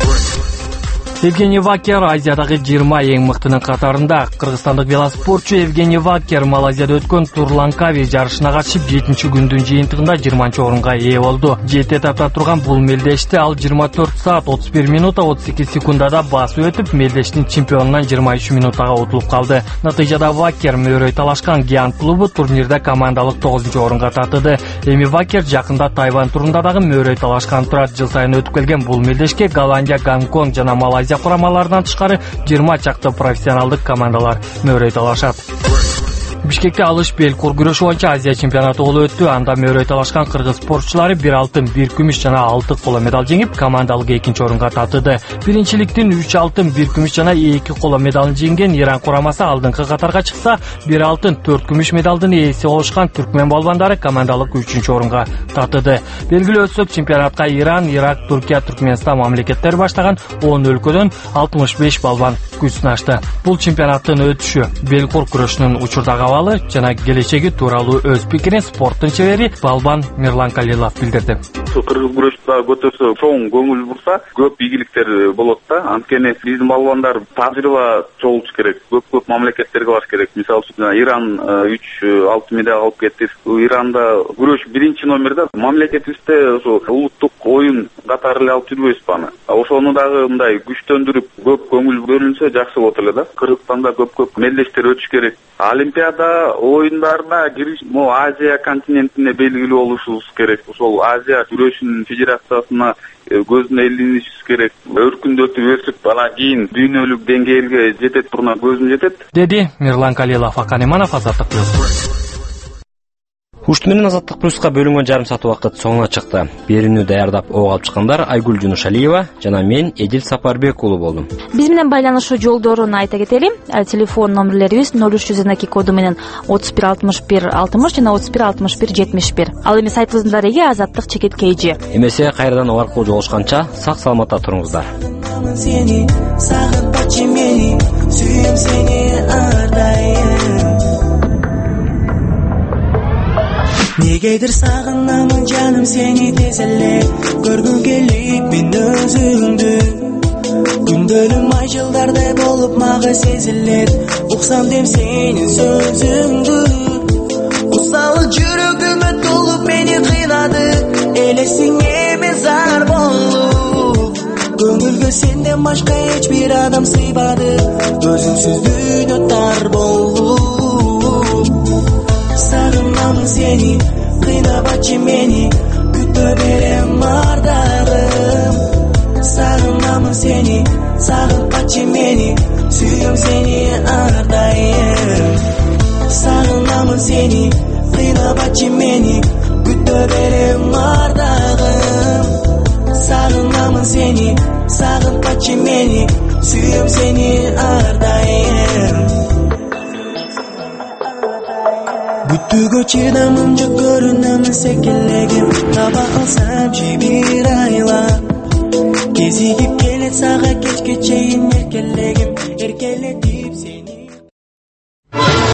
Евгений Ваккер Азиядагы жыйырма эң мыктынын катарында. Кыргызстандык велоспортчу Евгений Ваккер Малайзияда өткөн Турланкави жарышына катышып жетинчи күндүн жыйынтыгында жыйырманчы орунга ээ болду. Жети этапта турган бул мелдеште ал жыйырма төрт саат отуз бир минута отуз эки секундада басып өтүп, мелдештин чемпионунан жыйырма үч минутага утулуп калды. Натыйжада Ваккер мөөрөй талашкан Гиан клубу турнирде командалык тогузунчу орунга татыды. Эми Ваккер жакында Тайвань турунда дагы мөөрөй талашкан турат. Жыл сайын өтүп келген бул мелдешке Голландия, Гонконг жана Малайзия курамаларынан тышкары жыйырма чакты профессионалдык командалар мөөрөй талашат. Бишкекте алыш бел кур күрөшү боюнча Азия чемпионаты болуп өттү. Анда мөөрөй талашкан кыргыз спортчулары бир алтын, бир күмүш жана алты коло медаль жеңип, командалык экинчи орунга татыды. Биринчиликтин үч алтын, бир күмүш жана эки коло медалын жеңген Иран курамасы алдыңкы катарга чыкса, бир алтын, төрт күмүш медалдын ээси болушкан түркмен балбандары командалык үчүнчү орунга татыды. Белгилүү өтсөк, чемпионатка Иран, Ирак, Түркия, Түркмөнстан мамлекеттери баштаган он өлкөдөн алтымыш беш балбан күч сынашты. Бул чемпионаттын өтүшү бел кур күрөшүнүн учурдагы абалы жана келечеги тууралуу өз пикирин спорттун чебери балбан Мирлан Калилов билдирди. Кыргыз күрөшү көтөрсө, чоң көңүл бурса, көп ийгиликтер болот да. Анткени биздин балбандар тажрыйба чогултуш керек. Көп-көп мамлекеттерге барыш керек. Мисалы үчүн Иран үч алтын медаль алып кетти. Иранда күрөш биринчи номерде. Мамлекетибизде ошо улуттук оюн катары эле алып жүрбөйбүз баны. Ошону дагы мындай күчтөндүрүп, көп көңүл бөлүнсө жакшы болот эле да. Кыргызстанда көп-көп мелдештер өтүш керек. Олимпиада оюндарына кириш, мо Азия континентине белгилүү болушубуз керек. Ошол Азия күрөшүнүн федерациясына көзүнө илинишибиз керек. Өркүндөтүп өсүп, анан кийин дүйнөлүк деңгээлге жетет турган көзүм жетет, деди Мирлан Калилов. Акан Иманов, Азаттык плюс. Ушту менен Азаттык плюска бөлүнгөн жарым саат убакыт соңуна чыкты. Берүүнү даярдап ого алып чыккандар Айгүл Жунушалиева жана мен Эдил Сапарбек уулу болдум. Биз менен байланышуу жолдорун айта кетели. Телефон номерлерибиз ноль үч жүз эки коду менен отуз бир алтымыш бир алтымыш жана отуз бир алтымыш бир жетимиш бир. Ал эми сайтыбыздын дареги азаттык чекит kg. Эмесе кайрадан ого аркылуу жолугушканча сак саламатта туруңуздар. Seni sağıp meni, suyum seni ardayım. Negedir sağınamın canım seni tezelle, görgün gelip men özüңdü. Gündölüm ay yıllarda bolup mağa seziler, uksam dem senin sözüңdü. Usalı жүрөгүмө толуп meni кыйнады, элесиң эме зар болуп. Көңүлгө сенден башка эч бир адам сыйбады, өзүңсүз дүйнө тар болуп. Сагынамын сени, кыйнабачы мени, күтө берем ардагым. Сагынамын сени, сагынбачы мени, сүйөм сени ар дайым. Сагынамын сени, кыйнабачы мени, күтө берем ардагым. Сагынамын сени, сагынбачы мени, сүйөм сени ар дайым. Бүтүүгө чыдамым жок, көрүнөмүн секелегим, таба алсам жибир айла. Кезигип келет сага кечке чейин эркелегим, эркелети